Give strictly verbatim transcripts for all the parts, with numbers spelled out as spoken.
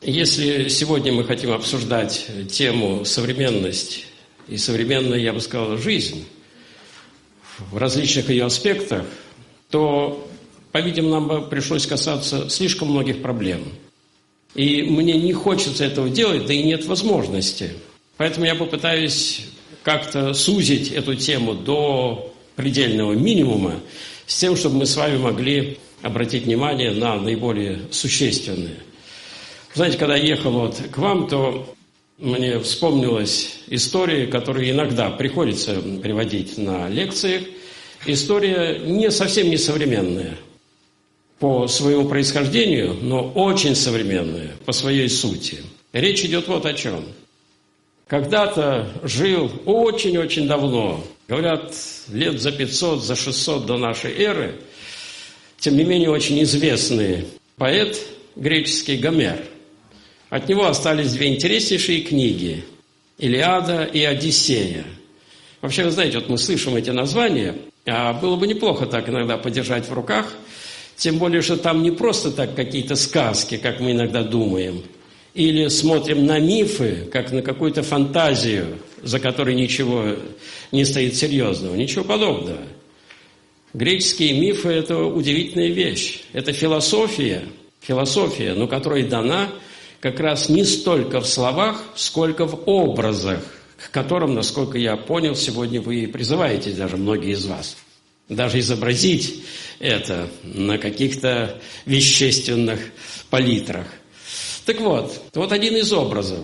Если сегодня мы хотим обсуждать тему современность и современная, я бы сказал, жизнь в различных ее аспектах, то, по-видимому, нам бы пришлось касаться слишком многих проблем. И мне не хочется этого делать, да и нет возможности. Поэтому я попытаюсь как-то сузить эту тему до предельного минимума, с тем, чтобы мы с вами могли обратить внимание на наиболее существенные. Знаете, когда я ехал вот к вам, то мне вспомнилась история, которую иногда приходится приводить на лекциях. История не совсем не современная по своему происхождению, но очень современная по своей сути. Речь идет вот о чем. Когда-то жил очень-очень давно, говорят, лет за пятьсот, за шестьсот до нашей эры, тем не менее очень известный поэт греческий Гомер. От него остались две интереснейшие книги – «Илиада» и «Одиссея». Вообще, вы знаете, вот мы слышим эти названия, а было бы неплохо так иногда подержать в руках, тем более, что там не просто так какие-то сказки, как мы иногда думаем, или смотрим на мифы, как на какую-то фантазию, за которой ничего не стоит серьезного. Ничего подобного. Греческие мифы – это удивительная вещь. Это философия, философия, но которая дана как раз не столько в словах, сколько в образах, к которым, насколько я понял, сегодня вы и призываетесь, даже многие из вас. Даже изобразить это на каких-то вещественных палитрах. Так вот, вот один из образов.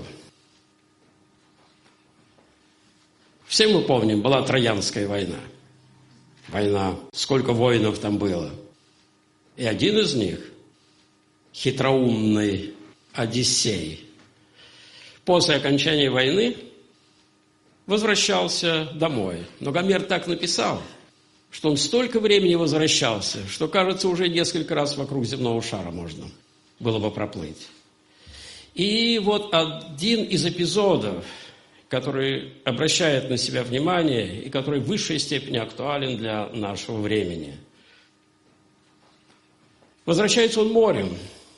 Все мы помним, была Троянская война. Война. Сколько воинов там было. И один из них, хитроумный Одиссей, после окончания войны возвращался домой. Но Гомер так написал, что он столько времени возвращался, что, кажется, уже несколько раз вокруг земного шара можно было бы проплыть. И вот один из эпизодов, который обращает на себя внимание и который в высшей степени актуален для нашего времени. Возвращается он морем.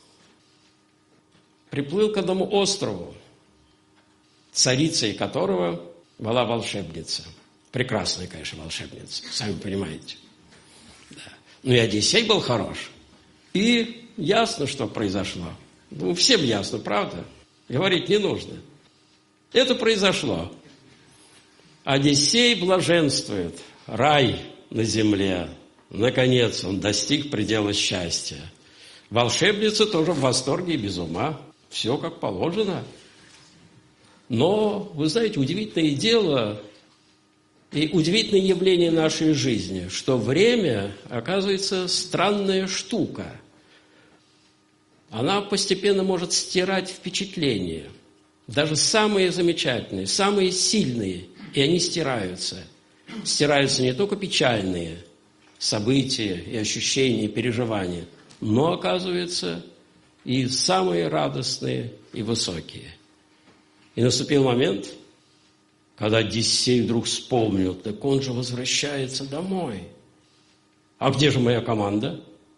Приплыл к одному острову, царицей которого была волшебница. Прекрасная, конечно, волшебница, сами понимаете. Да. Ну и Одиссей был хорош. И ясно, что произошло. Ну, всем ясно, правда? Говорить не нужно. Это произошло. Одиссей блаженствует. Рай на земле. Наконец он достиг предела счастья. Волшебница тоже в восторге и без ума. Все как положено. Но, вы знаете, удивительное дело и удивительное явление нашей жизни, что время, оказывается, странная штука. Она постепенно может стирать впечатления. Даже самые замечательные, самые сильные, и они стираются. Стираются не только печальные события и ощущения, и переживания, но, оказывается, и самые радостные и высокие. И наступил момент, когда Одиссей вдруг вспомнил, так он же возвращается домой. А где же моя команда?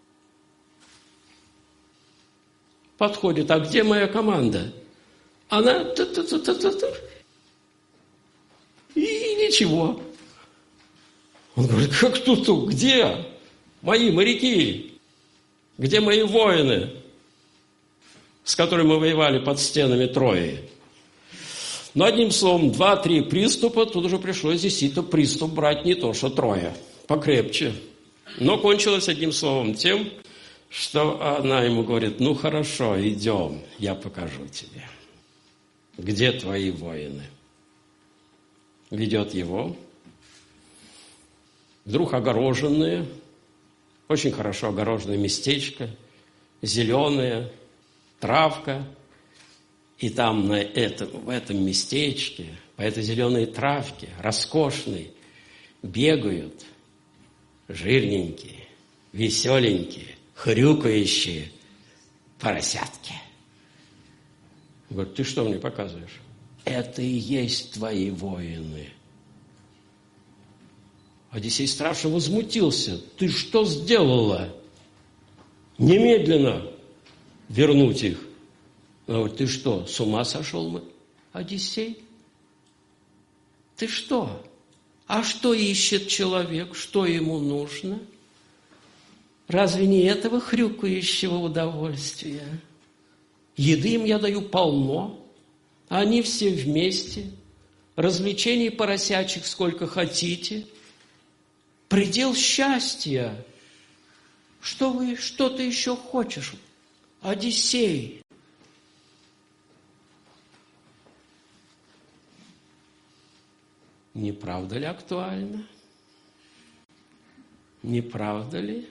Подходит, а где моя команда? Она... И ничего. Он говорит, как тут, где мои моряки? Где мои воины, с которыми мы воевали под стенами Трои? Но одним словом, два-три приступа, тут уже пришлось действительно приступ брать не то, что Троя, покрепче. Но кончилось одним словом тем, что она ему говорит, ну хорошо, идем, я покажу тебе. Где твои воины? Ведет его. Вдруг огороженное, очень хорошо огороженное местечко, зеленое, травка. И там на этом, в этом местечке, по этой зеленой травке, роскошной, бегают жирненькие, веселенькие, хрюкающие поросятки. Говорит, ты что мне показываешь? Это и есть твои воины. Одиссей страшно возмутился. Ты что сделала? Немедленно вернуть их. Он говорит: ты что, с ума сошел мы, Одиссей? Ты что? А что ищет человек? Что ему нужно? Разве не этого хрюкающего удовольствия? Еды им я даю полно, а они все вместе. Развлечений поросячьих сколько хотите. Предел счастья. Что вы, что ты еще хочешь, Одиссей? Не правда ли актуально? Не правда ли?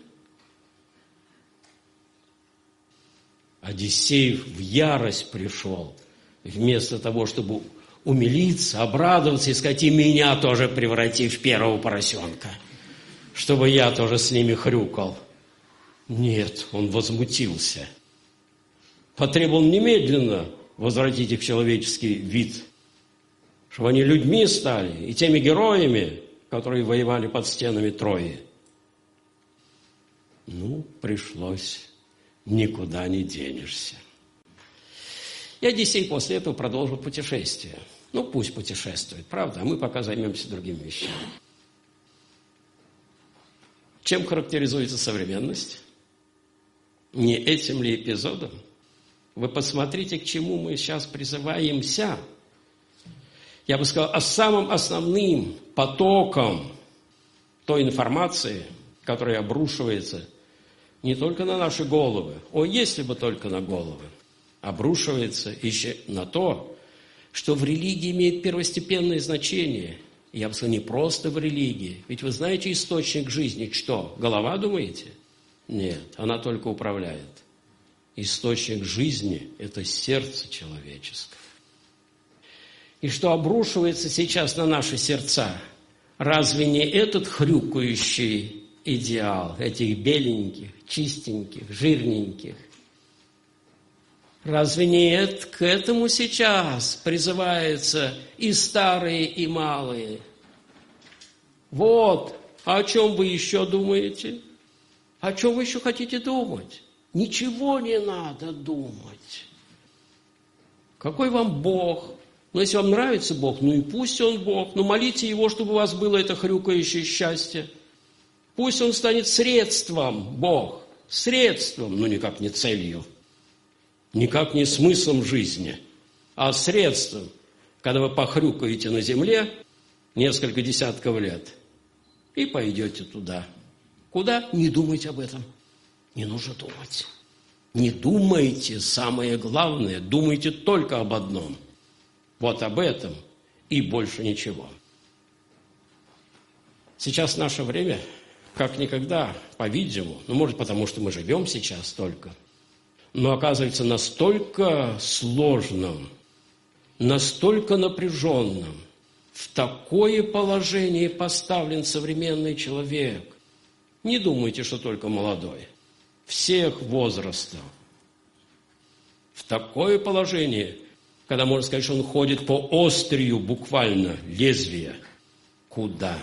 Одиссей в ярость пришел, вместо того, чтобы умилиться, обрадоваться и сказать: и меня тоже преврати в первого поросенка, чтобы я тоже с ними хрюкал. Нет, он возмутился. Потребовал немедленно возвратить их в человеческий вид, чтобы они людьми стали и теми героями, которые воевали под стенами Трои. Ну, пришлось, никуда не денешься. И Одиссей после этого продолжил путешествие. Ну, пусть путешествует, правда, а мы пока займемся другими вещами. Чем характеризуется современность? Не этим ли эпизодом? Вы посмотрите, к чему мы сейчас призываемся. Я бы сказал, а самым основным потоком той информации, которая обрушивается не только на наши головы, о, если бы только на головы, обрушивается еще на то, что в религии имеет первостепенное значение. Я бы сказал, не просто в религии. Ведь вы знаете источник жизни что? Голова, думаете? Нет, она только управляет. Источник жизни – это сердце человеческое. И что обрушивается сейчас на наши сердца? Разве не этот хрюкающий идеал этих беленьких, чистеньких, жирненьких? Разве не это, к этому сейчас призываются и старые, и малые? Вот, а о чем вы еще думаете? О чем вы еще хотите думать? Ничего не надо думать. Какой вам Бог? Ну, если вам нравится Бог, ну и пусть Он Бог. Ну, молите Его, чтобы у вас было это хрюкающее счастье. Пусть Он станет средством, Бог. Средством, но никак не целью. Никак не смыслом жизни, а средством. Когда вы похрюкаете на земле несколько десятков лет и пойдете туда. Куда? Не думайте об этом. Не нужно думать. Не думайте, самое главное, думайте только об одном. Вот об этом и больше ничего. Сейчас наше время, как никогда, по-видимому, ну, может, потому что мы живем сейчас только, но оказывается настолько сложным, настолько напряженным, в такое положение поставлен современный человек. Не думайте, что только молодой. Всех возрастов. В такое положение, когда можно сказать, что он ходит по острию буквально лезвия. Куда?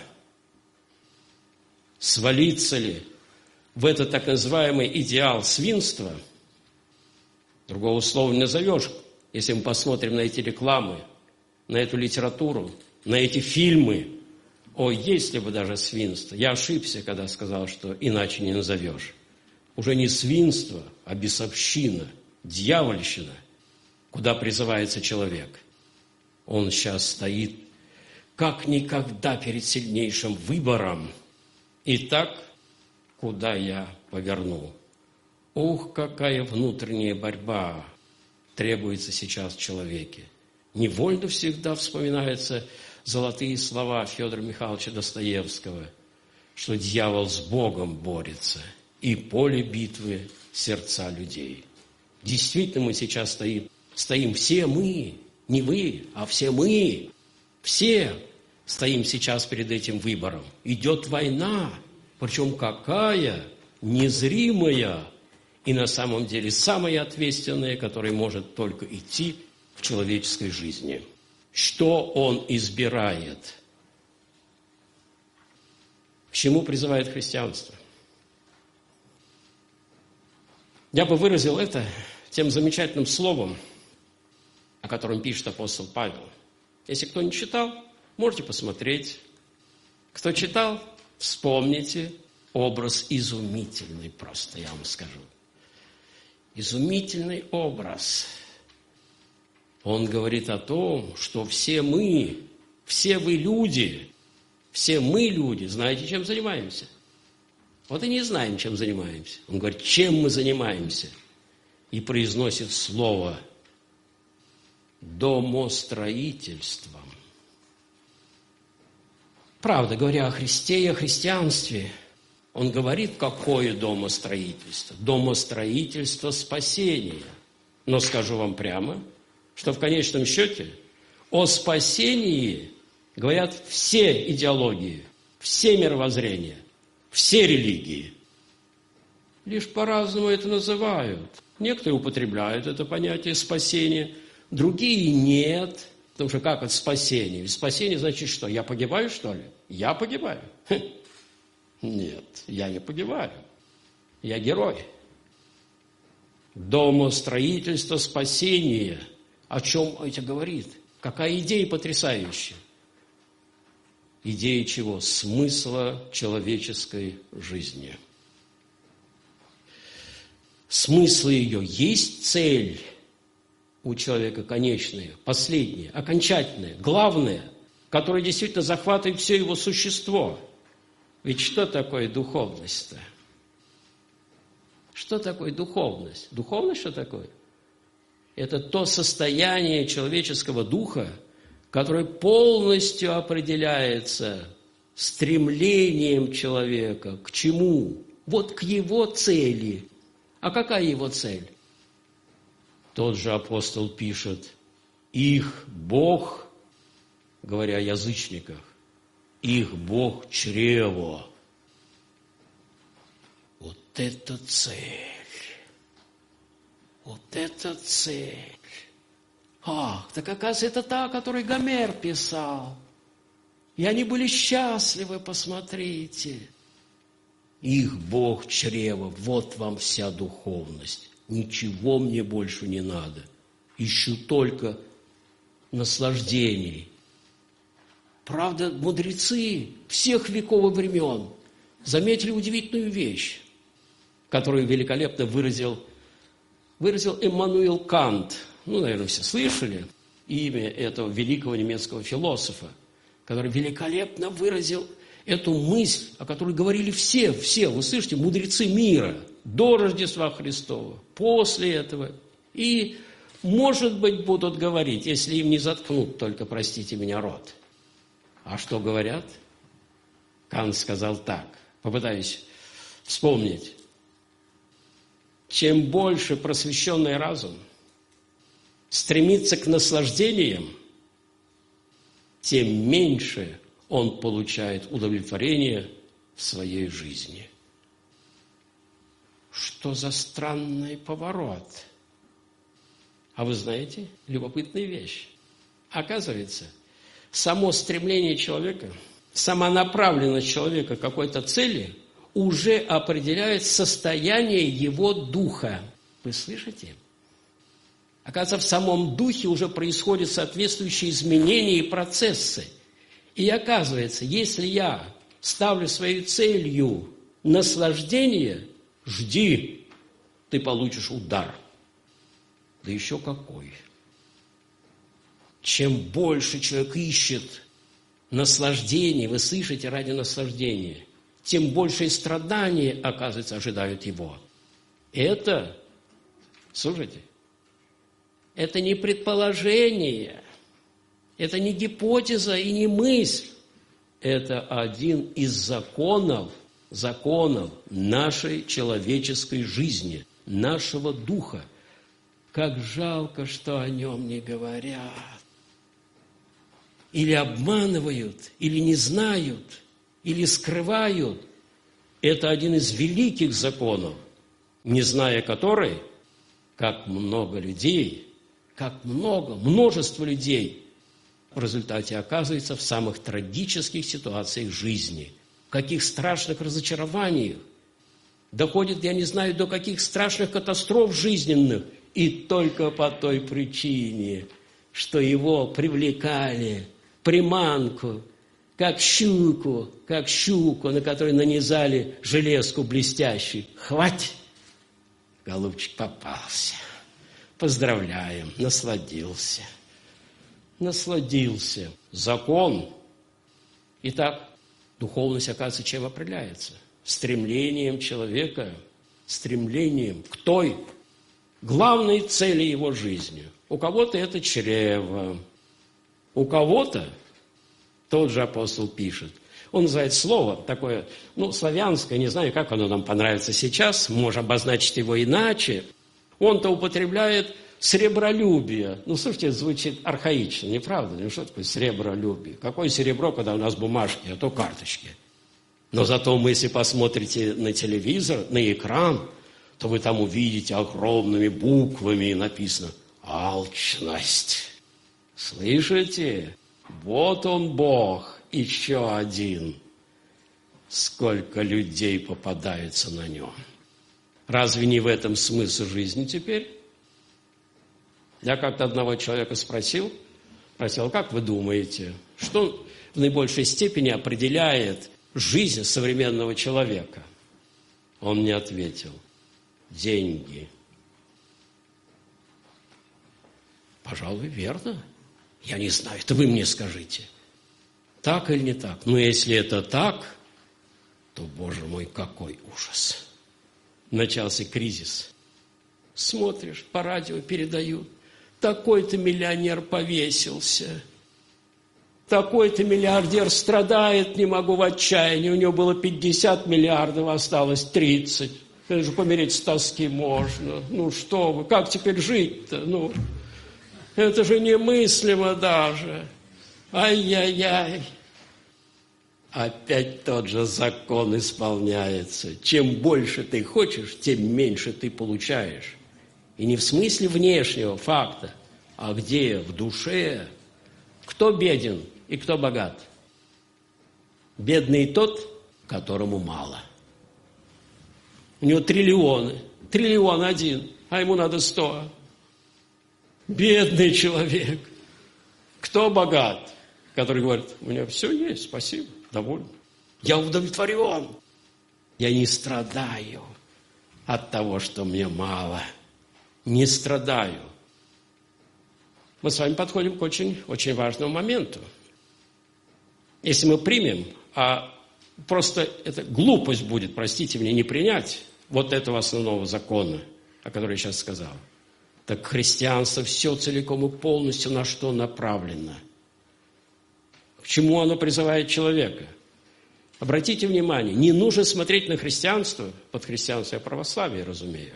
Свалиться ли в этот так называемый идеал свинства? Другого слова не назовешь, если мы посмотрим на эти рекламы, на эту литературу, на эти фильмы. О, если бы даже свинство. Я ошибся, когда сказал, что иначе не назовешь. Уже не свинство, а бесовщина, дьявольщина, куда призывается человек. Он сейчас стоит как никогда перед сильнейшим выбором. Итак, куда я поверну? Ух, какая внутренняя борьба требуется сейчас в человеке. Невольно всегда вспоминаются золотые слова Федора Михайловича Достоевского, что дьявол с Богом борется, и поле битвы сердца людей. Действительно, мы сейчас стоим, стоим все мы, не вы, а все мы, все стоим сейчас перед этим выбором. Идет война, причем какая? Незримая, и на самом деле самая ответственная, которая может только идти в человеческой жизни. Что он избирает? К чему призывает христианство? Я бы выразил это тем замечательным словом, о котором пишет апостол Павел. Если кто не читал, можете посмотреть. Кто читал, вспомните. Образ изумительный просто, я вам скажу. Изумительный образ. Он говорит о том, что все мы, все вы люди, все мы люди, знаете, чем занимаемся? Вот и не знаем, чем занимаемся. Он говорит, чем мы занимаемся? И произносит слово «домостроительством». Правда, говоря о Христе и о христианстве, он говорит, какое домостроительство? Домостроительство спасения. Но скажу вам прямо, что в конечном счете о спасении говорят все идеологии, все мировоззрения, все религии. Лишь по-разному это называют. Некоторые употребляют это понятие спасения, другие нет. Потому что как это спасение? Спасение значит что? Я погибаю, что ли? Я погибаю? Нет, я не погибаю. Я герой. Домостроительство спасения. О чем это говорит? Какая идея потрясающая? Идея чего? Смысла человеческой жизни. Смысл ее есть цель у человека конечная, последняя, окончательная, главная, которая действительно захватывает все его существо. Ведь что такое духовность-то? Что такое духовность? Духовность что такое? Это то состояние человеческого духа, которое полностью определяется стремлением человека к чему? Вот к его цели. А какая его цель? Тот же апостол пишет, их Бог, говоря о язычниках, их Бог чрево. Вот это цель. Вот это цель. Ах, так оказывается, это та, о которой Гомер писал. И они были счастливы, посмотрите. Их Бог чрево, вот вам вся духовность. Ничего мне больше не надо. Ищу только наслаждений. Правда, мудрецы всех веков и времен заметили удивительную вещь, которую великолепно выразил, выразил Иммануил Кант. Ну, наверное, все слышали имя этого великого немецкого философа, который великолепно выразил эту мысль, о которой говорили все, все, вы слышите, мудрецы мира, до Рождества Христова, после этого. И, может быть, будут говорить, если им не заткнут, только, простите меня, рот. А что говорят? Кант сказал так, попытаюсь вспомнить. Чем больше просвещенный разум стремится к наслаждениям, тем меньше он получает удовлетворение в своей жизни. Что за странный поворот? А вы знаете, любопытная вещь. Оказывается, само стремление человека, сама направленность человека к какой-то цели уже определяет состояние его духа. Вы слышите? Оказывается, в самом духе уже происходят соответствующие изменения и процессы. И оказывается, если я ставлю своей целью наслаждение, жди, ты получишь удар. Да еще какой. Чем больше человек ищет наслаждения, вы слышите, ради наслаждения, тем большее страдания, оказывается, ожидают его. Это, слушайте, это не предположение, это не гипотеза и не мысль. Это один из законов, законов нашей человеческой жизни, нашего духа. Как жалко, что о нем не говорят. Или обманывают, или не знают, или скрывают. Это один из великих законов, не зная который, как много людей, как много, множество людей в результате оказывается в самых трагических ситуациях жизни, в каких страшных разочарованиях, доходит, я не знаю, до каких страшных катастроф жизненных, и только по той причине, что его привлекали, приманку, как щуку, как щуку, на которой нанизали железку блестящую. Хватит! Голубчик попался. Поздравляем, насладился. Насладился. Закон. Итак, духовность, оказывается, чем определяется? Стремлением человека, стремлением к той главной цели его жизни. У кого-то это чрево, у кого-то, тот же апостол пишет, он называет слово такое, ну, славянское, не знаю, как оно нам понравится сейчас, можем обозначить его иначе. Он-то употребляет сребролюбие. Ну, слушайте, это звучит архаично, не правда? Ну, что такое сребролюбие? Какое серебро, когда у нас бумажки, а то карточки? Но зато вы, если посмотрите на телевизор, на экран, то вы там увидите огромными буквами написано «Алчность». Слышите? Вот он, Бог, еще один. Сколько людей попадается на нем. Разве не в этом смысл жизни теперь? Я как-то одного человека спросил, спросил, как вы думаете, что в наибольшей степени определяет жизнь современного человека? Он мне ответил: деньги. Пожалуй, верно. Я не знаю, это вы мне скажите. Так или не так? Но если это так, то, Боже мой, какой ужас. Начался кризис. Смотришь, по радио передают. Такой-то миллионер повесился. Такой-то миллиардер страдает, не могу, в отчаянии. У него было пятьдесят миллиардов, осталось тридцать. Это же помереть с тоски можно. Ну что вы, как теперь жить-то? Ну, это же немыслимо даже. Ай-яй-яй. Опять тот же закон исполняется. Чем больше ты хочешь, тем меньше ты получаешь. И не в смысле внешнего факта, а где? В душе. Кто беден и кто богат? Бедный тот, которому мало. У него триллионы. Триллион один, а ему надо сто. Бедный человек. Кто богат? Который говорит: у меня все есть, спасибо, доволен. Я удовлетворен. Я не страдаю от того, что мне мало. Не страдаю. Мы с вами подходим к очень, очень важному моменту. Если мы примем, а просто это глупость будет, простите меня, не принять вот этого основного закона, о котором я сейчас сказал, так христианство все целиком и полностью на что направлено? К чему оно призывает человека? Обратите внимание, не нужно смотреть на христианство, под христианство я православие разумею,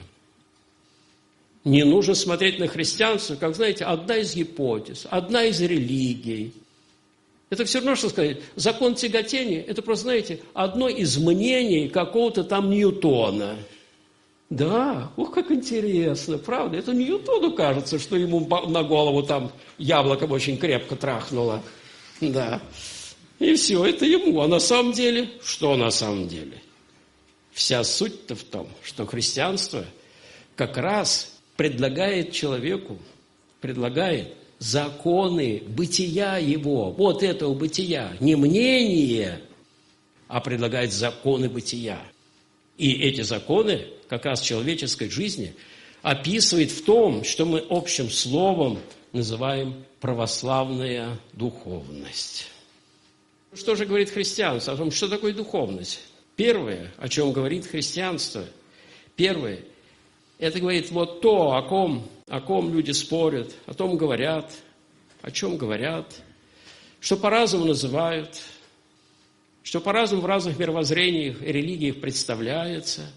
не нужно смотреть на христианство, как, знаете, одна из гипотез, одна из религий. Это все равно, что сказать, закон тяготения, это просто, знаете, одно из мнений какого-то там Ньютона. Да, ух, как интересно, правда? Это Ньютону кажется, что ему на голову там яблоком очень крепко трахнуло. Да. И все, это ему. А на самом деле, что на самом деле? Вся суть-то в том, что христианство как раз предлагает человеку, предлагает законы бытия его, вот этого бытия, не мнение, а предлагает законы бытия. И эти законы как раз человеческой жизни описывает в том, что мы общим словом называем православная духовность. Что же говорит христианство о том, что такое духовность? Первое, о чем говорит христианство, первое, это говорит вот то, о ком, о ком люди спорят, о том говорят, о чем говорят, что по-разному называют, что по-разному в разных мировоззрениях и религиях представляется.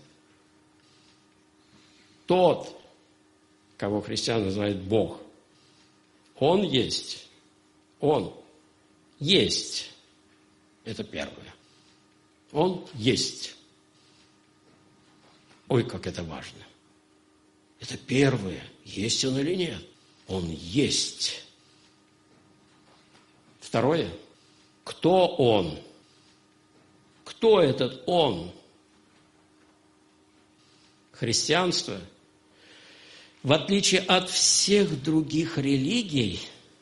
Тот, кого христиане называют Бог, Он есть. Он есть. Это первое. Он есть. Ой, как это важно. Это первое. Есть Он или нет? Он есть. Второе. Кто Он? Кто этот Он? Христианство, в отличие от всех других религий,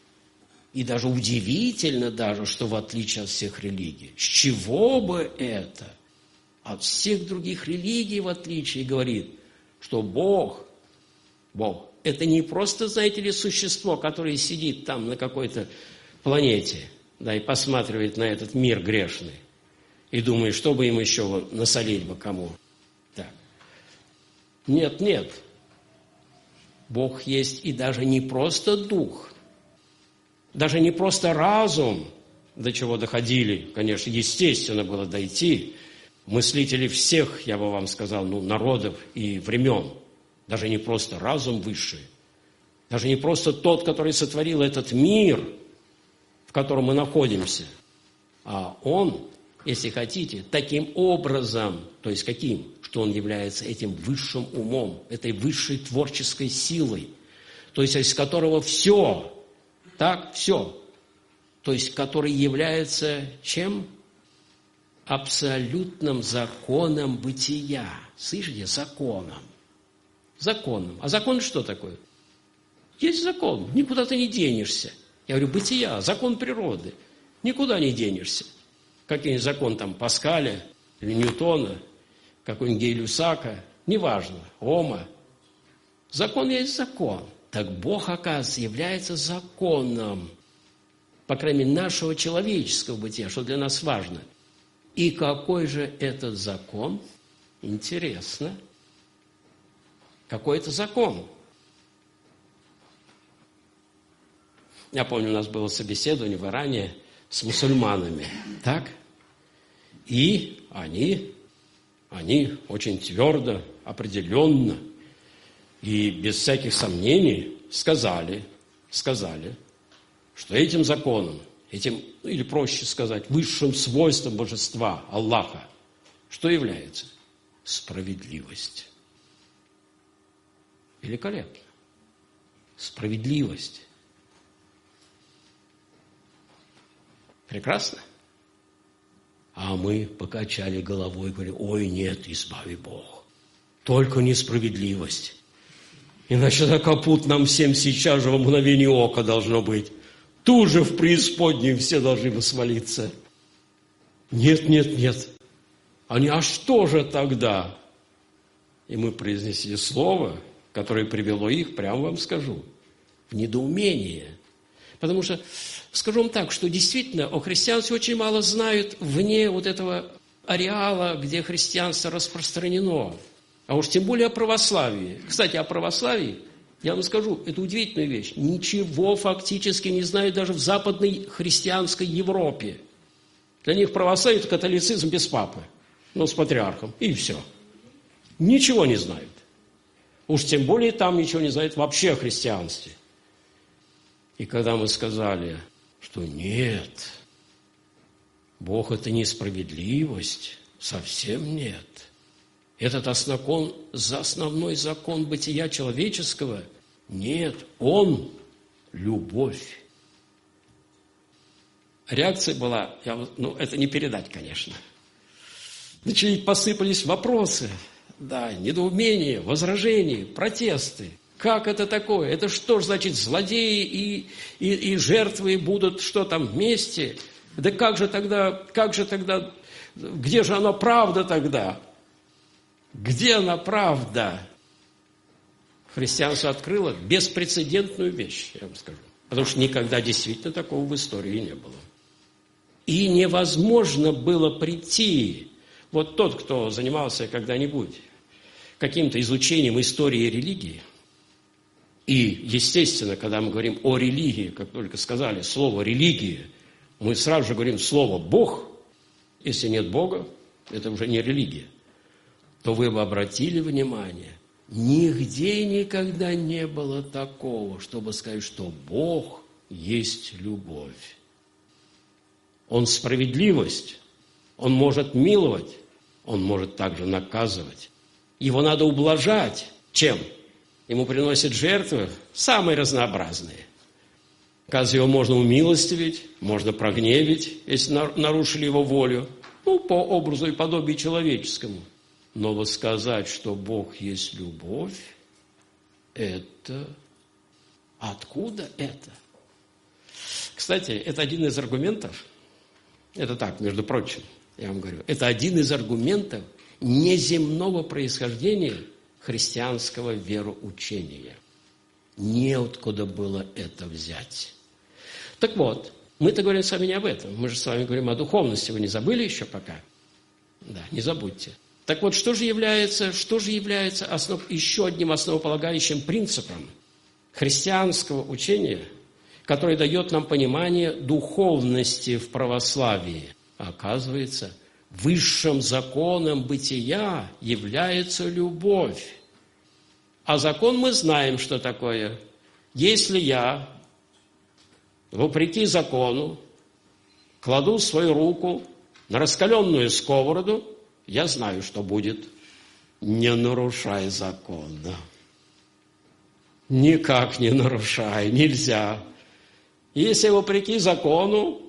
И даже удивительно даже, что в отличие от всех религий. С чего бы это? От всех других религий, в отличие, говорит, что Бог, Бог, это не просто, знаете ли, существо, которое сидит там на какой-то планете, да, и посматривает на этот мир грешный, и думает, что бы им еще насолить бы кому. Так. Нет, нет. Бог есть и даже не просто дух, даже не просто разум, до чего доходили, конечно, естественно было дойти, мыслители всех, я бы вам сказал, ну, народов и времен, даже не просто разум высший, даже не просто тот, который сотворил этот мир, в котором мы находимся, а он, если хотите, таким образом, то есть каким, что он является этим высшим умом, этой высшей творческой силой, то есть из которого все, так, все, то есть который является чем? Абсолютным законом бытия. Слышите? Законом. Законом. А закон что такое? Есть закон, никуда ты не денешься. Я говорю, бытия, закон природы. Никуда не денешься. Какой-нибудь закон там Паскаля или Ньютона, какой-нибудь Гей-Люсака, неважно, Ома. Закон есть закон. Так Бог, оказывается, является законом, по крайней мере, нашего человеческого бытия, что для нас важно. И какой же этот закон? Интересно. Какой это закон? Я помню, у нас было собеседование в Иране с мусульманами, так? И они, они очень твердо, определенно и без всяких сомнений сказали, сказали, что этим законом, этим, или проще сказать, высшим свойством божества, Аллаха, что является? Справедливость. Великолепно. Справедливость. Прекрасно? А мы покачали головой и говорили, ой, нет, избави Бог. Только несправедливость. Иначе это капут нам всем сейчас же во мгновение ока должно быть. Тут же в преисподнюю все должны бы свалиться. Нет, нет, нет. Они, а что же тогда? И мы произнесли слово, которое привело их, прямо вам скажу, в недоумение. Потому что, скажу вам так, что действительно о христианстве очень мало знают вне вот этого ареала, где христианство распространено. А уж тем более о православии. Кстати, о православии, я вам скажу, это удивительная вещь. Ничего фактически не знают даже в западной христианской Европе. Для них православие – это католицизм без папы, но с патриархом, и все. Ничего не знают. Уж тем более там ничего не знают вообще о христианстве. И когда мы сказали, что нет, Бог – это не справедливость, совсем нет. Этот основной, основной закон бытия человеческого, нет, Он – любовь. Реакция была, я, ну, это не передать, конечно. Начали посыпались вопросы, да, недоумения, возражения, протесты. Как это такое? Это что ж, значит, злодеи и, и, и жертвы будут что там вместе? Да как же тогда, как же тогда, где же она правда тогда? Где она правда? Христианство открыло беспрецедентную вещь, я вам скажу. Потому что никогда действительно такого в истории не было. И невозможно было прийти. Вот тот, кто занимался когда-нибудь каким-то изучением истории и религии, и, естественно, когда мы говорим о религии, как только сказали слово «религия», мы сразу же говорим слово «Бог». Если нет Бога, это уже не религия. То вы бы обратили внимание, нигде никогда не было такого, чтобы сказать, что Бог есть любовь. Он справедливость, Он может миловать, Он может также наказывать. Его надо ублажать. Чем? Ему приносят жертвы самые разнообразные. Оказывается, его можно умилостивить, можно прогневить, если нарушили его волю, ну, по образу и подобию человеческому. Но вот сказать, что Бог есть любовь, это... Откуда это? Кстати, это один из аргументов, это так, между прочим, я вам говорю, это один из аргументов неземного происхождения христианского вероучения. Неоткуда было это взять. Так вот, мы-то говорим с вами не об этом, мы же с вами говорим о духовности, вы не забыли еще пока? Да, не забудьте. Так вот, что же является, что же является основ, еще одним основополагающим принципом христианского учения, который дает нам понимание духовности в православии? Оказывается, высшим законом бытия является любовь. А закон мы знаем, что такое. Если я, вопреки закону, кладу свою руку на раскаленную сковороду, я знаю, что будет. Не нарушай закона. Никак не нарушай, нельзя. Если вопреки закону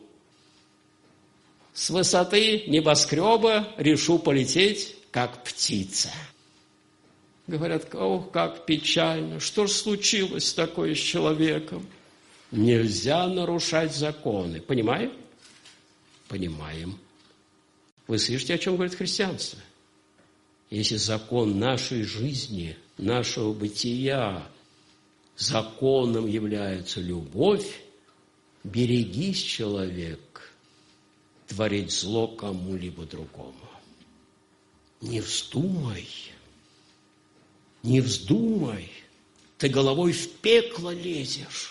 с высоты небоскреба решу полететь, как птица. Говорят, ох, как печально, что ж случилось такое с человеком? Нельзя нарушать законы. Понимаем? Понимаем. Вы слышите, о чем говорит христианство? Если закон нашей жизни, нашего бытия, законом является любовь, берегись, человек, творить зло кому-либо другому. Не вздумай, не вздумай, ты головой в пекло лезешь.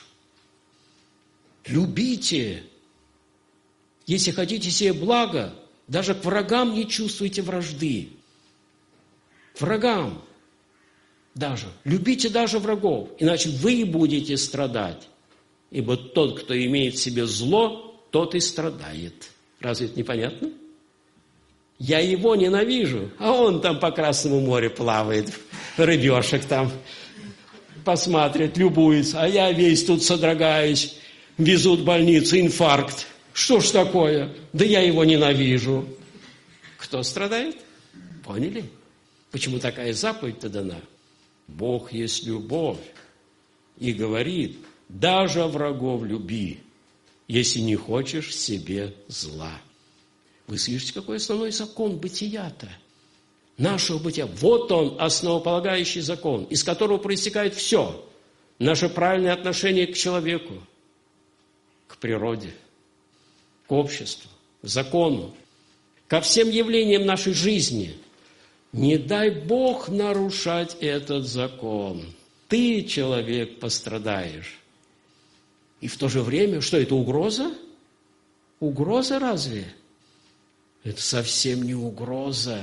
Любите, если хотите себе блага, даже к врагам не чувствуйте вражды. К врагам даже. Любите даже врагов, иначе вы будете страдать. Ибо тот, кто имеет в себе зло, тот и страдает. Разве это непонятно? Я его ненавижу, а он там по Красному морю плавает, рыбешек там посмотрит, любуется, а я весь тут содрогаюсь, везут в больницу, инфаркт. Что ж такое? Да я его ненавижу. Кто страдает? Поняли? Почему такая заповедь-то дана? Бог есть любовь. И говорит, даже врагов люби, если не хочешь себе зла. Вы слышите, какой основной закон бытия-то? Нашего бытия. Вот он, основополагающий закон, из которого проистекает все. Наше правильное отношение к человеку, к природе, к обществу, к закону, ко всем явлениям нашей жизни. Не дай Бог нарушать этот закон. Ты, человек, пострадаешь. И в то же время, что это, угроза? Угроза разве? Это совсем не угроза.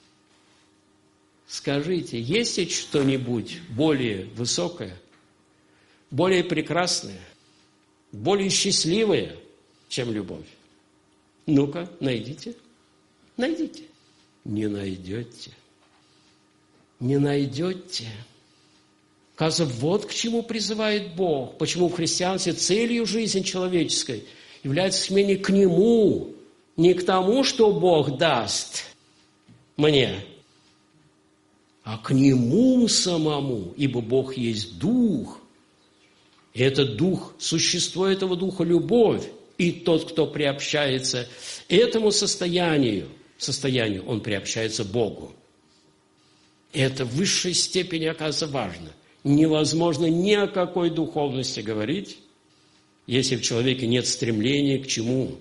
Скажите, есть ли что-нибудь более высокое, более прекрасное, более счастливое, чем любовь? Ну-ка, найдите. Найдите. Не найдете. Не найдете. Оказывается, вот к чему призывает Бог. Почему в христианстве целью жизни человеческой является стремление к Нему, не к тому, что Бог даст мне, а к Нему самому, ибо Бог есть Дух. И этот Дух, существо этого Духа – любовь. И тот, кто приобщается этому состоянию, состоянию, он приобщается Богу. Это в высшей степени, оказывается, важно. Невозможно ни о какой духовности говорить, если в человеке нет стремления к чему?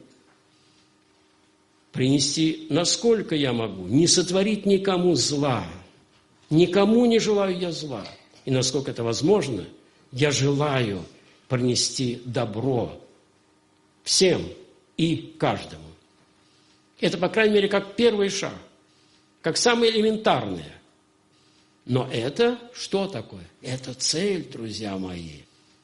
Принести, насколько я могу, не сотворить никому зла. Никому не желаю я зла. И насколько это возможно, я желаю принести добро всем и каждому. Это, по крайней мере, как первый шаг, как самое элементарное. Но это что такое? Это цель, друзья мои.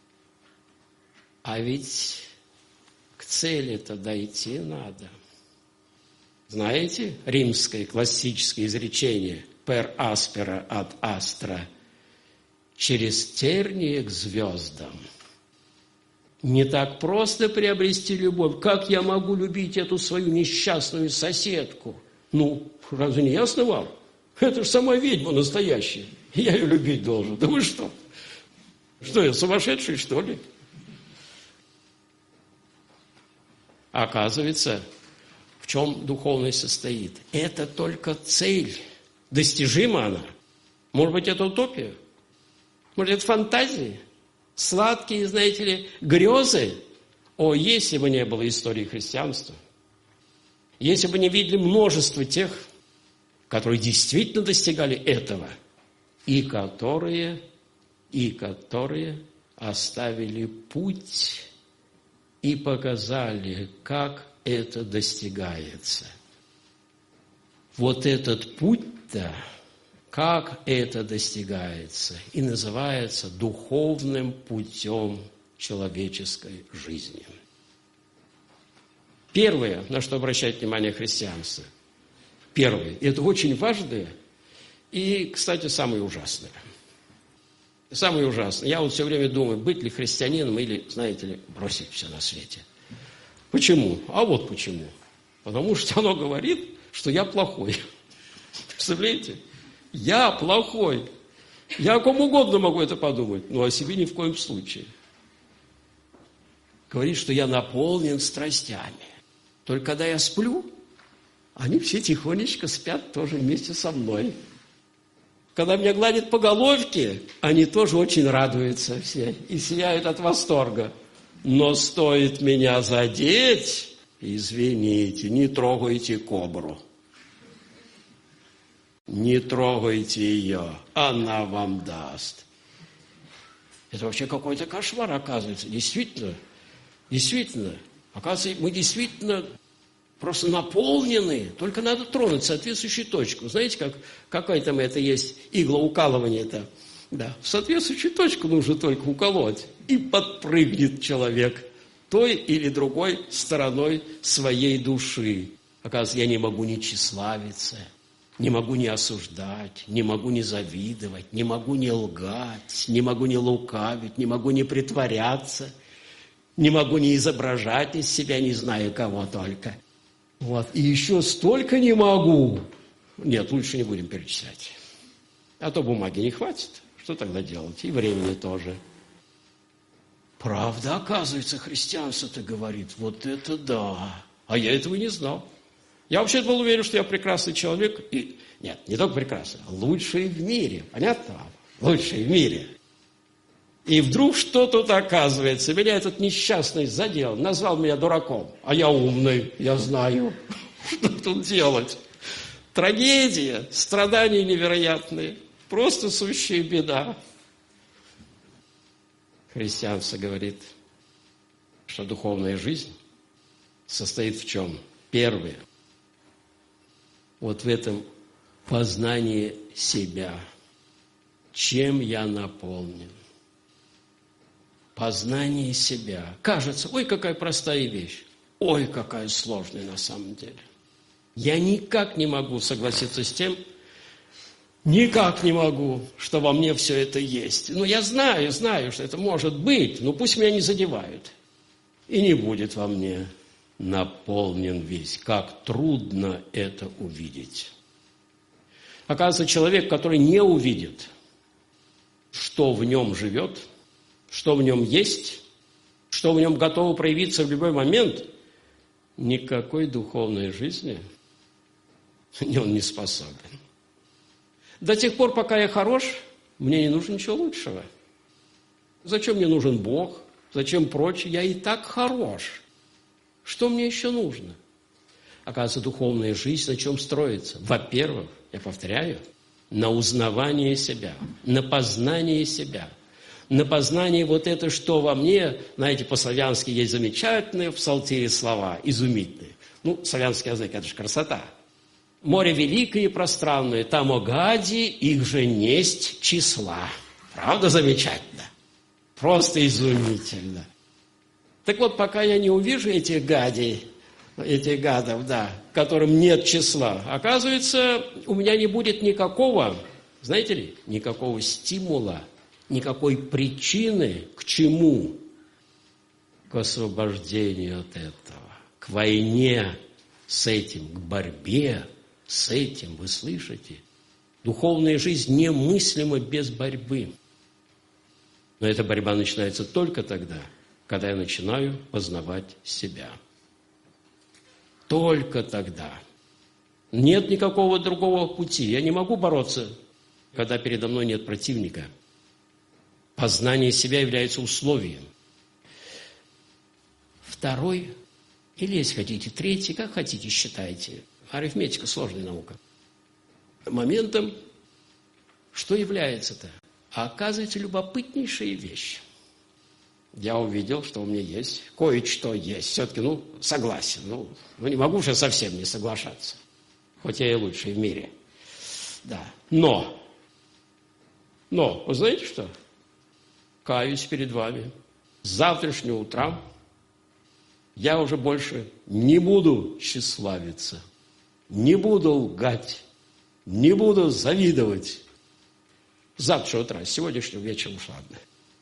А ведь к цели-то дойти надо. Знаете римское классическое изречение «per aspera ad astra» – «через тернии к звездам». Не так просто приобрести любовь. Как я могу любить эту свою несчастную соседку? Ну, разве не ясно вам? Это же сама ведьма настоящая. Я ее любить должен. Да вы что? Что, я сумасшедший, что ли? А оказывается, в чем духовность состоит? Это только цель. Достижима она? Может быть, это утопия? Может, это фантазии? Сладкие, знаете ли, грезы? О, если бы не было истории христианства, если бы не видели множество тех, которые действительно достигали этого, и которые, и которые оставили путь и показали, как это достигается. Вот этот путь-то, как это достигается, и называется духовным путем человеческой жизни. Первое, на что обращает внимание христианство, первое, это очень важное и, кстати, самое ужасное. Самое ужасное. Я вот все время думаю, быть ли христианином или, знаете ли, бросить все на свете. Почему? А вот почему. Потому что оно говорит, что я плохой. Представляете? Я плохой. Я о ком угодно могу это подумать, но о себе ни в коем случае. Говорит, что я наполнен страстями. Только когда я сплю, они все тихонечко спят тоже вместе со мной. Когда меня гладят по головке, они тоже очень радуются все и сияют от восторга. Но стоит меня задеть, извините, не трогайте кобру. Не трогайте ее, она вам даст. Это вообще какой-то кошмар, оказывается. Действительно, действительно. Оказывается, мы действительно просто наполнены. Только надо тронуть соответствующую точку. Знаете, как какое там это есть иглоукалывание-то? Да, в соответствующую точку нужно только уколоть. И подпрыгнет человек той или другой стороной своей души. Оказывается, я не могу не тщеславиться. Не могу не осуждать, не могу не завидовать, не могу не лгать, не могу не лукавить, не могу не притворяться, не могу не изображать из себя, не знаю кого только. Вот. И еще столько не могу. Нет, лучше не будем перечислять. А то бумаги не хватит. Что тогда делать? И времени тоже. Правда, оказывается, христианство-то говорит, вот это да. А я этого не знал. Я вообще был уверен, что я прекрасный человек. И... Нет, не только прекрасный, а лучший в мире. Понятно вам? Лучший в мире. И вдруг что тут оказывается? Меня этот несчастный задел, назвал меня дураком. А я умный, я знаю, что тут делать. Трагедия, страдания невероятные. Просто сущая беда. Христианство говорит, что духовная жизнь состоит в чем? Первое. Вот в этом познании себя. Чем я наполнен? Познание себя. Кажется, ой, какая простая вещь. Ой, какая сложная на самом деле. Я никак не могу согласиться с тем, никак не могу, что во мне все это есть. Ну, я знаю, знаю, что это может быть, но пусть меня не задевают. И не будет во мне наполнен весь. Как трудно это увидеть. Оказывается, человек, который не увидит, что в нем живет, что в нем есть, что в нем готово проявиться в любой момент, никакой духовной жизни он не способен. До тех пор, пока я хорош, мне не нужно ничего лучшего. Зачем мне нужен Бог? Зачем прочее? Я и так хорош. Что мне еще нужно? Оказывается, духовная жизнь на чем строится? Во-первых, я повторяю, на узнавании себя, на познании себя, на познании вот это, что во мне, знаете, по-славянски есть замечательные в псалтире слова, изумительные. Ну, славянский язык – это же красота. Море великое и пространное, там о гади, их же несть числа. Правда замечательно? Просто изумительно. Так вот, пока я не увижу этих гадей, этих гадов, да, которым нет числа, оказывается, у меня не будет никакого, знаете ли, никакого стимула, никакой причины к чему? К освобождению от этого, к войне с этим, к борьбе с этим, вы слышите? Духовная жизнь немыслима без борьбы. Но эта борьба начинается только тогда, когда я начинаю познавать себя. только тогда. Нет никакого другого пути. Я не могу бороться, когда передо мной нет противника. Познание себя является условием. Второй, или если хотите, третий, как хотите, считайте. Арифметика – сложная наука. Моментом, что является-то? А оказывается, любопытнейшая вещь. Я увидел, что у меня есть, кое-что есть. Все-таки, ну, согласен. Ну, ну, не могу же совсем не соглашаться. Хоть я и лучший в мире. Да. Но, но, вы знаете что? Каюсь перед вами. С завтрашнего утра я уже больше не буду тщеславиться, не буду лгать, не буду завидовать. С завтрашнего утра, с сегодняшнего вечера уж ладно.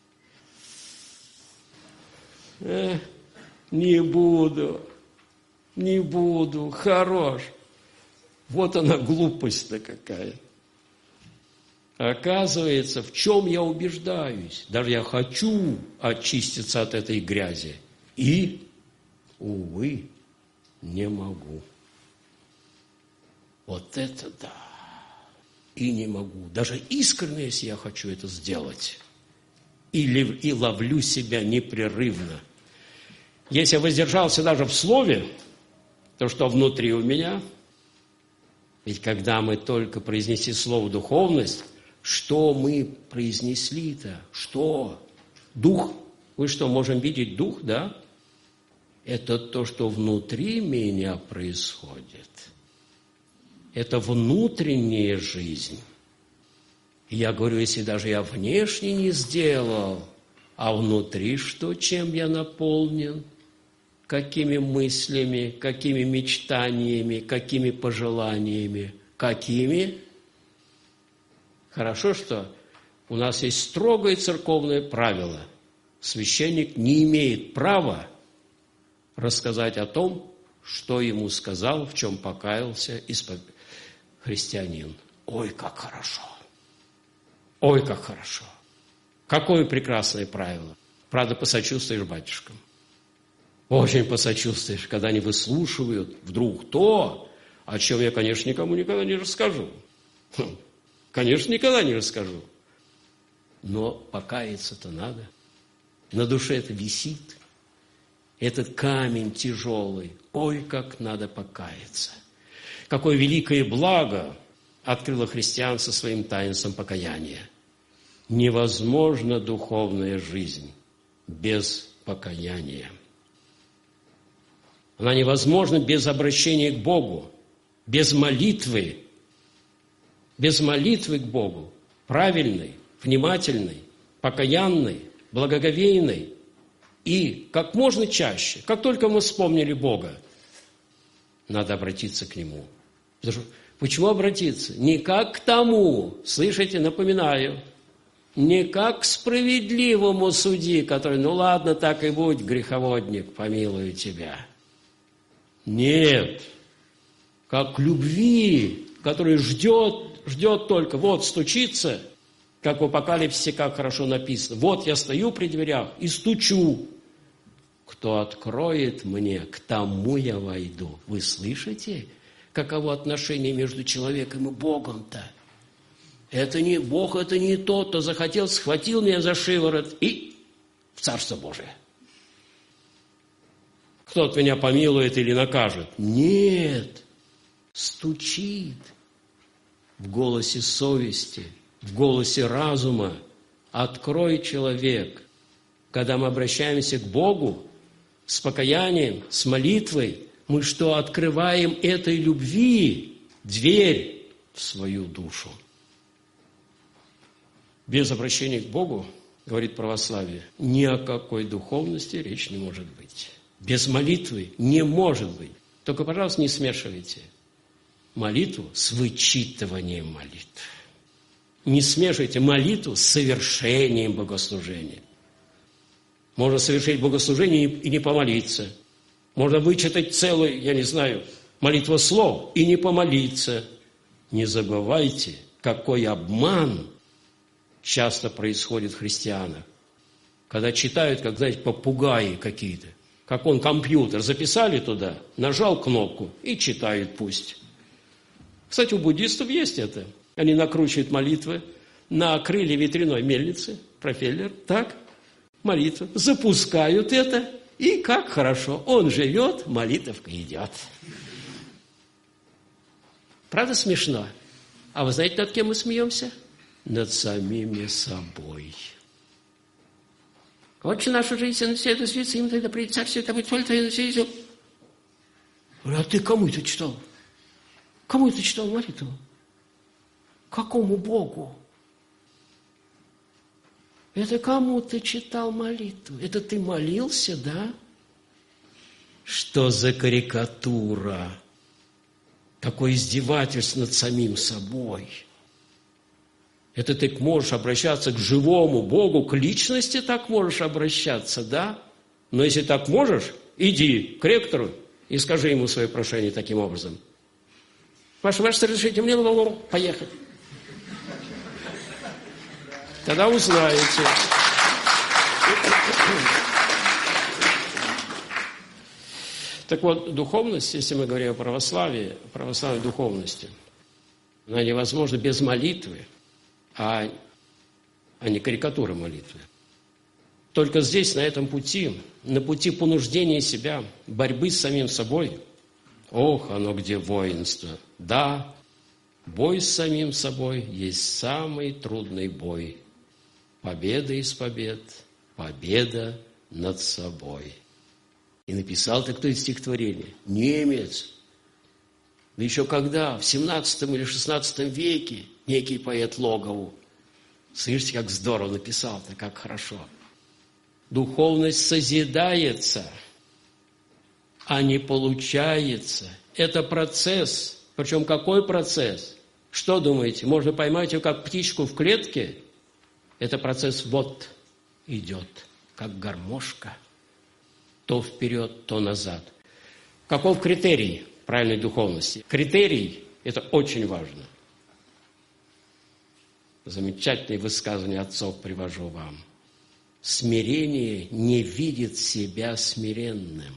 Э, не буду, не буду, хорош. Вот она глупость-то какая. Оказывается, в чем я убеждаюсь? Даже я хочу очиститься от этой грязи. И, увы, не могу. Вот это да. И не могу. Даже искренне, если я хочу это сделать. Или и ловлю себя непрерывно. Если я воздержался даже в слове, то что внутри у меня? Ведь когда мы только произнесли слово «духовность», что мы произнесли-то? Что? Дух? Вы что, можем видеть дух, да? Это то, что внутри меня происходит. Это внутренняя жизнь. Я говорю, если даже я внешне не сделал, а внутри что, чем я наполнен? Какими мыслями, какими мечтаниями, какими пожеланиями, какими? Хорошо, что у нас есть строгое церковное правило. Священник не имеет права рассказать о том, что ему сказал, в чем покаялся исповедь христианин. Ой, как хорошо! Ой, как хорошо! Какое прекрасное правило! Правда, посочувствуешь батюшкам. Очень посочувствуешь, когда они выслушивают вдруг то, о чем я, конечно, никому никогда не расскажу. Конечно, никогда не расскажу. Но покаяться-то надо. На душе это висит. Этот камень тяжелый. Ой, как надо покаяться. Какое великое благо открыло христианство своим таинством покаяния. Невозможна духовная жизнь без покаяния. Она невозможна без обращения к Богу, без молитвы, без молитвы к Богу, правильной, внимательной, покаянной, благоговейной. И как можно чаще, как только мы вспомнили Бога, надо обратиться к Нему. Потому что, почему обратиться? Не как к тому, слышите, напоминаю, не как к справедливому судьи, который, ну ладно, так и будь, греховодник, помилую тебя. Нет, как к любви, который ждет, ждет только, вот стучится, как в Апокалипсисе, как хорошо написано, вот я стою при дверях и стучу. Кто откроет мне, к тому я войду. Вы слышите, каково отношение между человеком и Богом-то? Это не Бог, это не тот, кто захотел, схватил меня за шиворот и в Царство Божие. Кто-то меня помилует или накажет. Нет, стучит в голосе совести, в голосе разума. Открой, человек. Когда мы обращаемся к Богу с покаянием, с молитвой, мы что, открываем этой любви дверь в свою душу. Без обращения к Богу, говорит православие, ни о какой духовности речь не может быть. Без молитвы не может быть. Только, пожалуйста, не смешивайте молитву с вычитыванием молитв. Не смешивайте молитву с совершением богослужения. Можно совершить богослужение и не помолиться. Можно вычитать целый, я не знаю, молитвослов и не помолиться. Не забывайте, какой обман часто происходит в христианах. Когда читают, как, знаете, попугаи какие-то. как он компьютер, записали туда, нажал кнопку и читают пусть. Кстати, у буддистов есть это. Они накручивают молитвы на крылья ветряной мельницы, пропеллер, так, молитва, запускают это, и как хорошо, он живет, молитвка идет. Правда смешно? А вы знаете, над кем мы смеемся? Над самими собой. Отче нашу жизнь, на все это святится, им тогда придет царствие, там будет соль твоя на все изюм. А ты кому это читал? Кому это читал молитву? Какому Богу? Это кому ты читал молитву? Это ты молился, да? Что за карикатура? Такое издевательство над самим собой. Это ты можешь обращаться к живому Богу, к личности так можешь обращаться, да? Но если так можешь, иди к ректору и скажи ему свое прошение таким образом. Ваше Ваше, разрешите мне на волну поехать. Тогда узнаете. Так вот, духовность, если мы говорим о православии, православной духовности, она невозможна без молитвы, а, а не карикатуры молитвы. Только здесь, на этом пути, на пути понуждения себя, борьбы с самим собой, ох, оно где воинство. Да, бой с самим собой есть самый трудный бой. Победа из побед, победа над собой. И написал-то кто это стихотворение? Немец. Да еще когда? В семнадцатом или шестнадцатом веке некий поэт Логову. Слышите, как здорово написал-то, как хорошо. Духовность созидается, а не получается. Это процесс. Причем какой процесс? Что думаете? Можно поймать ее как птичку в клетке? Это процесс вот идет, как гармошка. То вперед, то назад. Каков критерий правильной духовности? Критерий – это очень важно. Замечательные высказывания отцов привожу вам. Смирение не видит себя смиренным.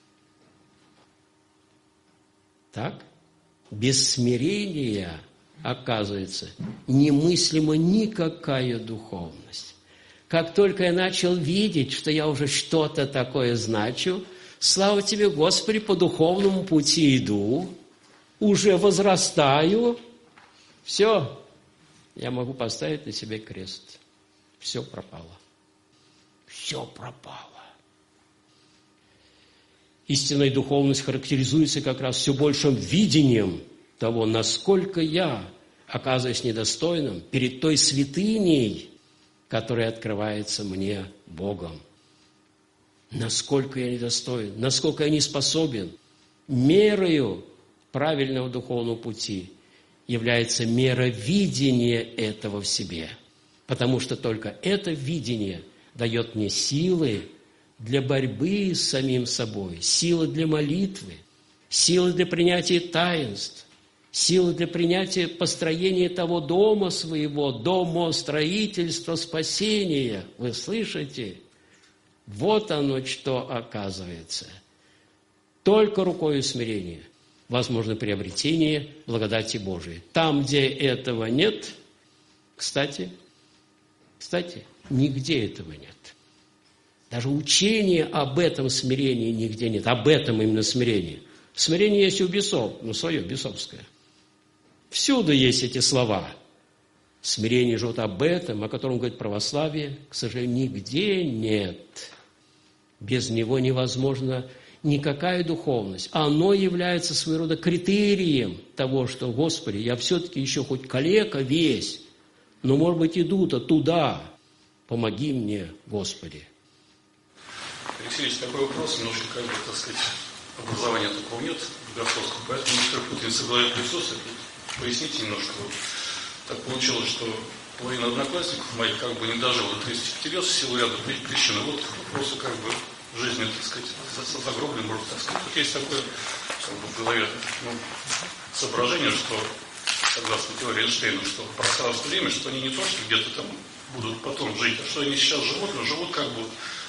Так? Без смирения, оказывается, немыслима никакая духовность. Как только я начал видеть, что я уже что-то такое значу, слава тебе, Господи, по духовному пути иду, уже возрастаю, все, я могу поставить на себе крест. Все пропало. Все пропало. Истинная духовность характеризуется как раз все большим видением того, насколько я, оказываясь недостойным, перед той святыней, которая открывается мне Богом. Насколько я недостоин, насколько я не способен. Мерою правильного духовного пути является мера видения этого в себе. Потому что только это видение дает мне силы для борьбы с самим собой, силы для молитвы, силы для принятия таинств, силы для принятия построения того дома своего, домостроительства спасения. Вы слышите? Вот оно что оказывается. Только рукою смирения возможно приобретение благодати Божией. Там, где этого нет, кстати, кстати, нигде этого нет. Даже учения об этом смирении нигде нет. Об этом именно смирении. Смирение есть у бесов, но свое бесовское. Всюду есть эти слова. Смирение же вот об этом, о котором говорит православие, к сожалению, нигде нет. Без него невозможна никакая духовность. Оно является своего рода критерием того, что, Господи, я все-таки еще хоть калека весь, но, может быть, иду-то туда. Помоги мне, Господи. Алексей Ильич, такой вопрос, немножко, как бы, так сказать, образования такого нет богословского, поэтому некоторые путаницы в голове присутствует. Поясните немножко. Так получилось, что половина одноклассников моих как бы не дожила до тридцати пяти лет в силу ряда причин. Вот вопросы как бы жизни, так сказать, загроблены, можно так сказать. Тут есть такое как бы, в голове ну, соображение, что, согласно теории Эйнштейна, что пространство время, что они не то, что где-то там будут потом жить, а что они сейчас живут, но живут как бы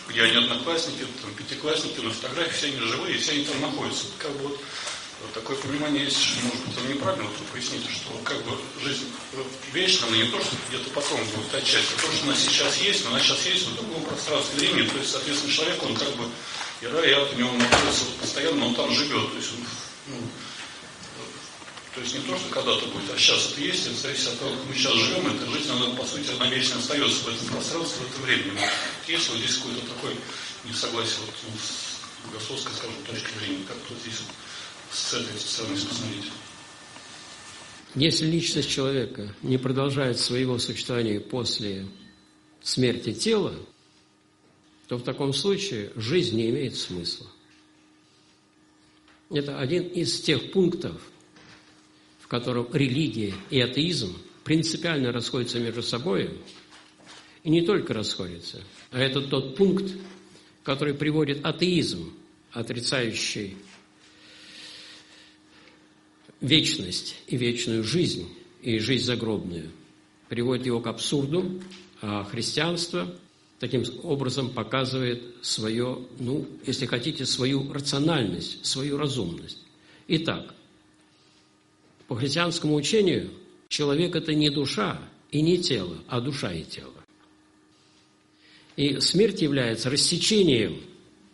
где они одноклассники, там, пятиклассники, на фотографии все они живые, все они там находятся. Как бы вот, вот такое понимание есть, что, может быть, это неправильно, вот вы поясните, что как бы жизнь вечна, но не то, что где-то потом будет отчасти, а то, что она сейчас есть, но она сейчас есть в таком пространстве времени, то есть, соответственно, человек, он как бы и рай, и ад у него находится постоянно, он там живет, то есть он, ну, то есть не то, что когда-то будет, а сейчас это есть, это зависит от того, как мы сейчас живем, эта жизнь, она, по сути, она вечно остается в этом пространстве, в этом времени. Но есть вот здесь какое-то такое несогласие вот, ну, с богословской, скажем, точки зрения, как вот здесь вот, с этой стороны посмотреть. Если личность человека не продолжает своего существования после смерти тела, то в таком случае жизнь не имеет смысла. Это один из тех пунктов, в котором религия и атеизм принципиально расходятся между собой, и не только расходятся, а это тот пункт, который приводит атеизм, отрицающий вечность и вечную жизнь, и жизнь загробную, приводит его к абсурду, а христианство таким образом показывает свое, ну, если хотите, свою рациональность, свою разумность. Итак, по христианскому учению человек – это не душа и не тело, а душа и тело. И смерть является рассечением,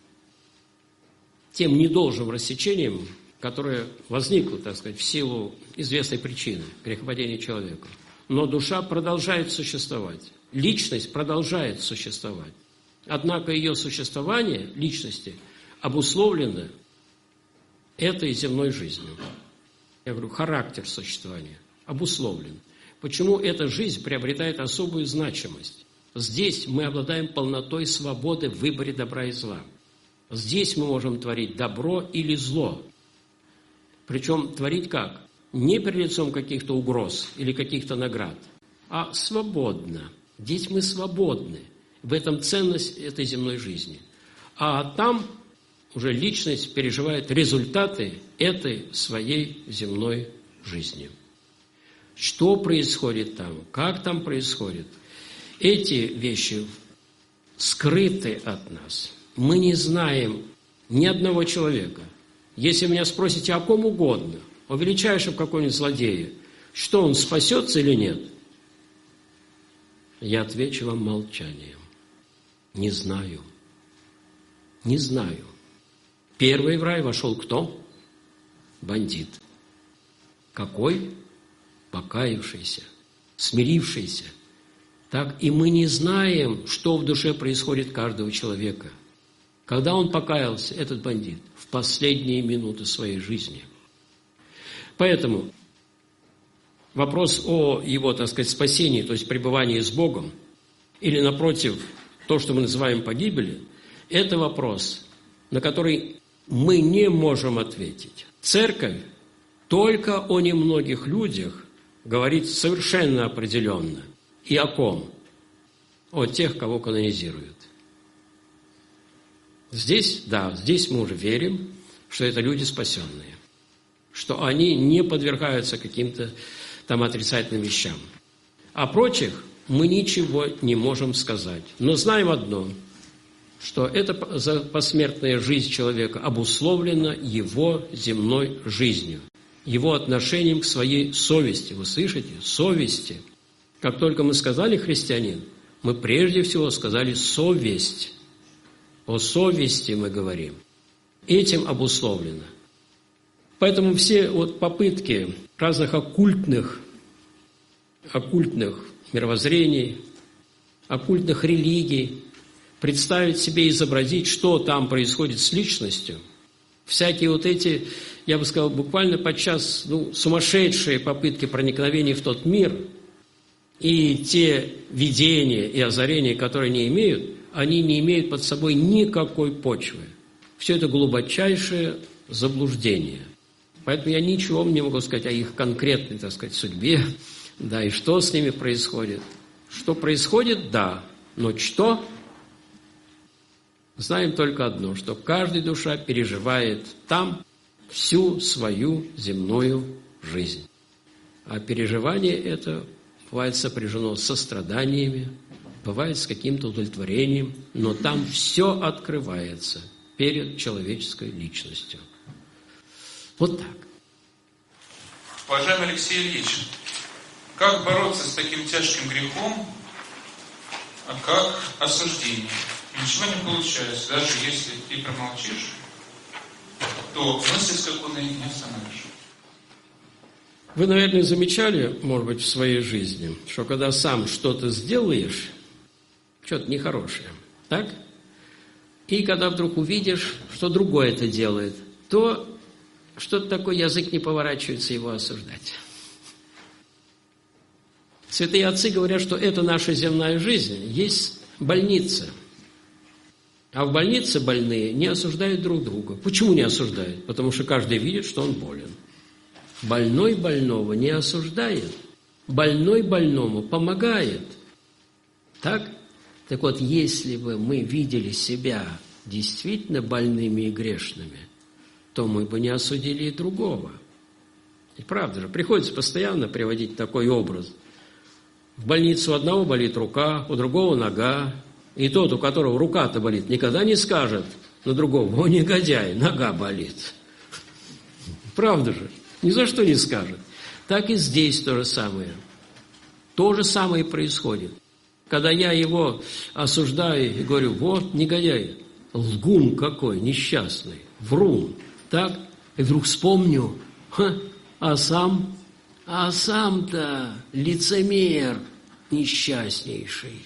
тем недолжим рассечением, которое возникло, так сказать, в силу известной причины – грехопадения человека. Но душа продолжает существовать, личность продолжает существовать. Однако ее существование, личности, обусловлено этой земной жизнью. Я говорю, характер существования обусловлен. Почему эта жизнь приобретает особую значимость? Здесь мы обладаем полнотой свободы в выборе добра и зла. Здесь мы можем творить добро или зло. Причем творить как? Не перед лицом каких-то угроз или каких-то наград, а свободно. Здесь мы свободны. В этом ценность этой земной жизни. А там уже личность переживает результаты этой своей земной жизни. Что происходит там, как там происходит, эти вещи скрыты от нас. Мы не знаем ни одного человека. Если меня спросите о ком угодно, о величайшем каком-нибудь злодее, что он спасется или нет, я отвечу вам молчанием. Не знаю. Не знаю. Первый в рай вошел кто? Бандит. Какой? Покаявшийся, смирившийся. Так и мы не знаем, что в душе происходит каждого человека. Когда он покаялся, этот бандит, в последние минуты своей жизни. Поэтому вопрос о его, так сказать, спасении, то есть пребывании с Богом, или, напротив, то, что мы называем погибелью, это вопрос, на который мы не можем ответить. Церковь только о немногих людях говорит совершенно определенно. И о ком? О тех, кого канонизируют. Здесь, да, здесь мы уже верим, что это люди спасенные, что они не подвергаются каким-то там отрицательным вещам. О прочих мы ничего не можем сказать. Но знаем одно, что эта посмертная жизнь человека обусловлена его земной жизнью, его отношением к своей совести. Вы слышите? Совести. Как только мы сказали «христианин», мы прежде всего сказали «совесть». О совести мы говорим. Этим обусловлено. Поэтому все вот попытки разных оккультных, оккультных мировоззрений, оккультных религий представить себе и изобразить, что там происходит с личностью, всякие вот эти, я бы сказал, буквально подчас ну, сумасшедшие попытки проникновения в тот мир и те видения и озарения, которые они имеют, они не имеют под собой никакой почвы. Все это глубочайшее заблуждение. Поэтому я ничего не могу сказать о их конкретной, так сказать, судьбе, да, и что с ними происходит. Что происходит, да, но что? Знаем только одно, что каждая душа переживает там всю свою земную жизнь. А переживание это бывает сопряжено со страданиями, бывает с каким-то удовлетворением, но там все открывается перед человеческой личностью. Вот так. Уважаемый Алексей Ильич, как бороться с таким тяжким грехом, как осуждение? Ничего не получается, даже если ты промолчишь, то мысли скакуны не остановишь. Вы, наверное, замечали, может быть, в своей жизни, что когда сам что-то сделаешь, что-то нехорошее, так? И когда вдруг увидишь, что другой это делает, то что-то такое, язык не поворачивается его осуждать. Святые отцы говорят, что это наша земная жизнь, есть больница. А в больнице больные не осуждают друг друга. Почему не осуждают? Потому что каждый видит, что он болен. Больной больного не осуждает. Больной больному помогает. Так? Так вот, если бы мы видели себя действительно больными и грешными, то мы бы не осудили и другого. И правда же, приходится постоянно приводить такой образ. В больнице у одного болит рука, у другого нога. И тот, у которого рука-то болит, никогда не скажет на другого: «О, негодяй, нога болит». Правда же? Ни за что не скажет. Так и здесь то же самое. То же самое и происходит. Когда я его осуждаю и говорю: «Вот негодяй, лгун какой, несчастный, врун». Так? И вдруг вспомню: ха, а сам, а сам-то лицемер несчастнейший.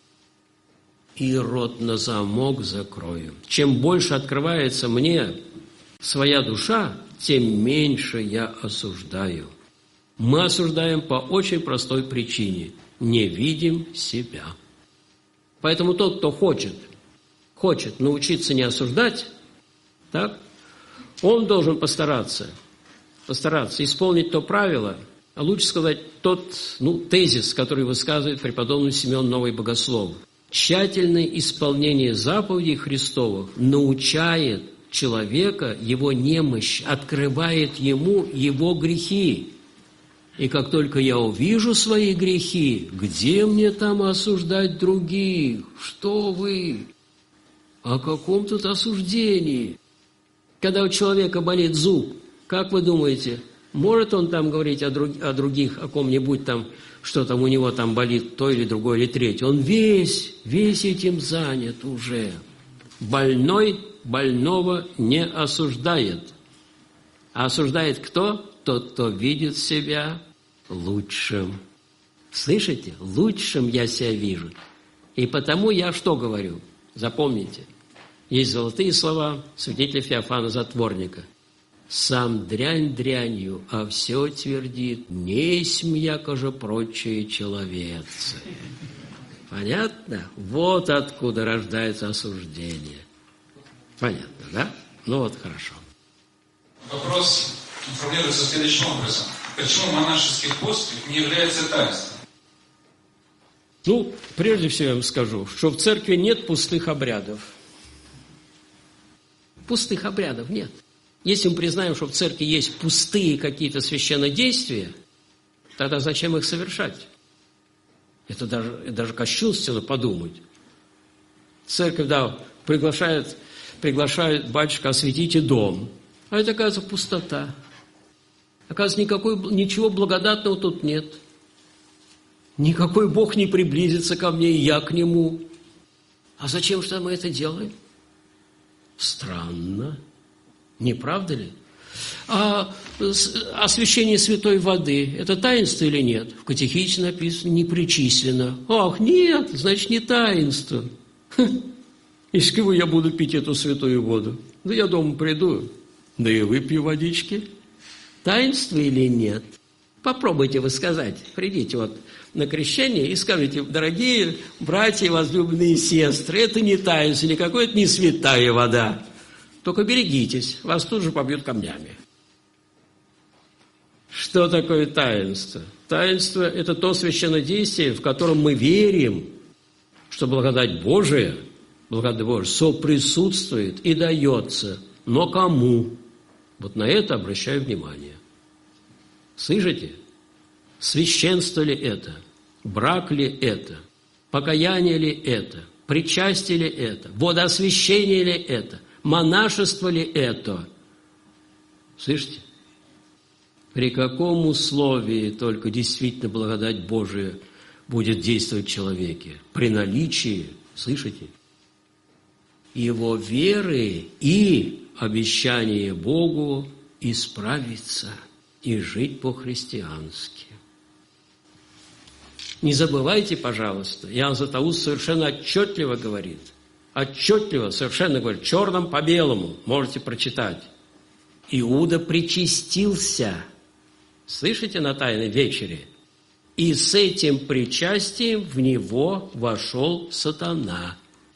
И рот на замок закрою. Чем больше открывается мне своя душа, тем меньше я осуждаю. Мы осуждаем по очень простой причине. Не видим себя. Поэтому тот, кто хочет, хочет научиться не осуждать, так, он должен постараться, постараться исполнить то правило, а лучше сказать тот, ну, тезис, который высказывает преподобный Симеон Новый Богослов. Тщательное исполнение заповедей Христовых научает человека его немощь, открывает ему его грехи. И как только я увижу свои грехи, где мне там осуждать других? Что вы? О каком тут осуждении? Когда у человека болит зуб, как вы думаете, может он там говорить о, друг, о других, о ком-нибудь там, что там у него там болит то или другое или третье? Он весь, весь этим занят уже. Больной больного не осуждает. А осуждает кто? Тот, кто видит себя лучшим. Слышите? Лучшим я себя вижу. И потому я что говорю? Запомните. Есть золотые слова святителя Феофана Затворника. «Сам дрянь дрянью, а все твердит, несмь якоже прочие человецы». Понятно? Вот откуда рождается осуждение. Понятно, да? Ну вот, хорошо. Вопрос формулируется следующим образом. Почему монашеский постиг не является таинством? Ну, прежде всего я вам скажу, что в церкви нет пустых обрядов. Пустых обрядов нет. Если мы признаем, что в церкви есть пустые какие-то священнодействия, тогда зачем их совершать? Это даже, это даже кощунственно подумать. Церковь, да, приглашает, приглашает батюшка: осветите дом. А это, оказывается, пустота. Оказывается, никакой, ничего благодатного тут нет. Никакой Бог не приблизится ко мне, и я к Нему. А зачем же мы это делаем? Странно. Не правда ли? А освящение святой воды – это таинство или нет? В катехизисе написано: не причислено. Ах, нет, значит, не таинство. Из чего я буду пить эту святую воду? Да я дома приду, да и выпью водички. Таинство или нет? Попробуйте вы сказать. Придите вот на крещение и скажите: дорогие братья, возлюбленные сестры, это не таинство никакое, это не святая вода. Только берегитесь, вас тут же побьют камнями. Что такое таинство? Таинство – это то священнодействие, в котором мы верим, что благодать Божия, благодать Божия соприсутствует и дается. Но кому? Вот на это обращаю внимание. Слышите? Священство ли это? Брак ли это? Покаяние ли это? Причастие ли это? Водоосвящение ли это? Монашество ли это? Слышите? При каком условии только действительно благодать Божия будет действовать в человеке? При наличии, слышите, его веры и обещания Богу исправиться и жить по-христиански. Не забывайте, пожалуйста, Иоанн Златоуст совершенно отчетливо говорит, отчетливо, совершенно говорит, черным по белому, можете прочитать. Иуда причастился, слышите, на Тайной вечере, и с этим причастием в него вошел сатана.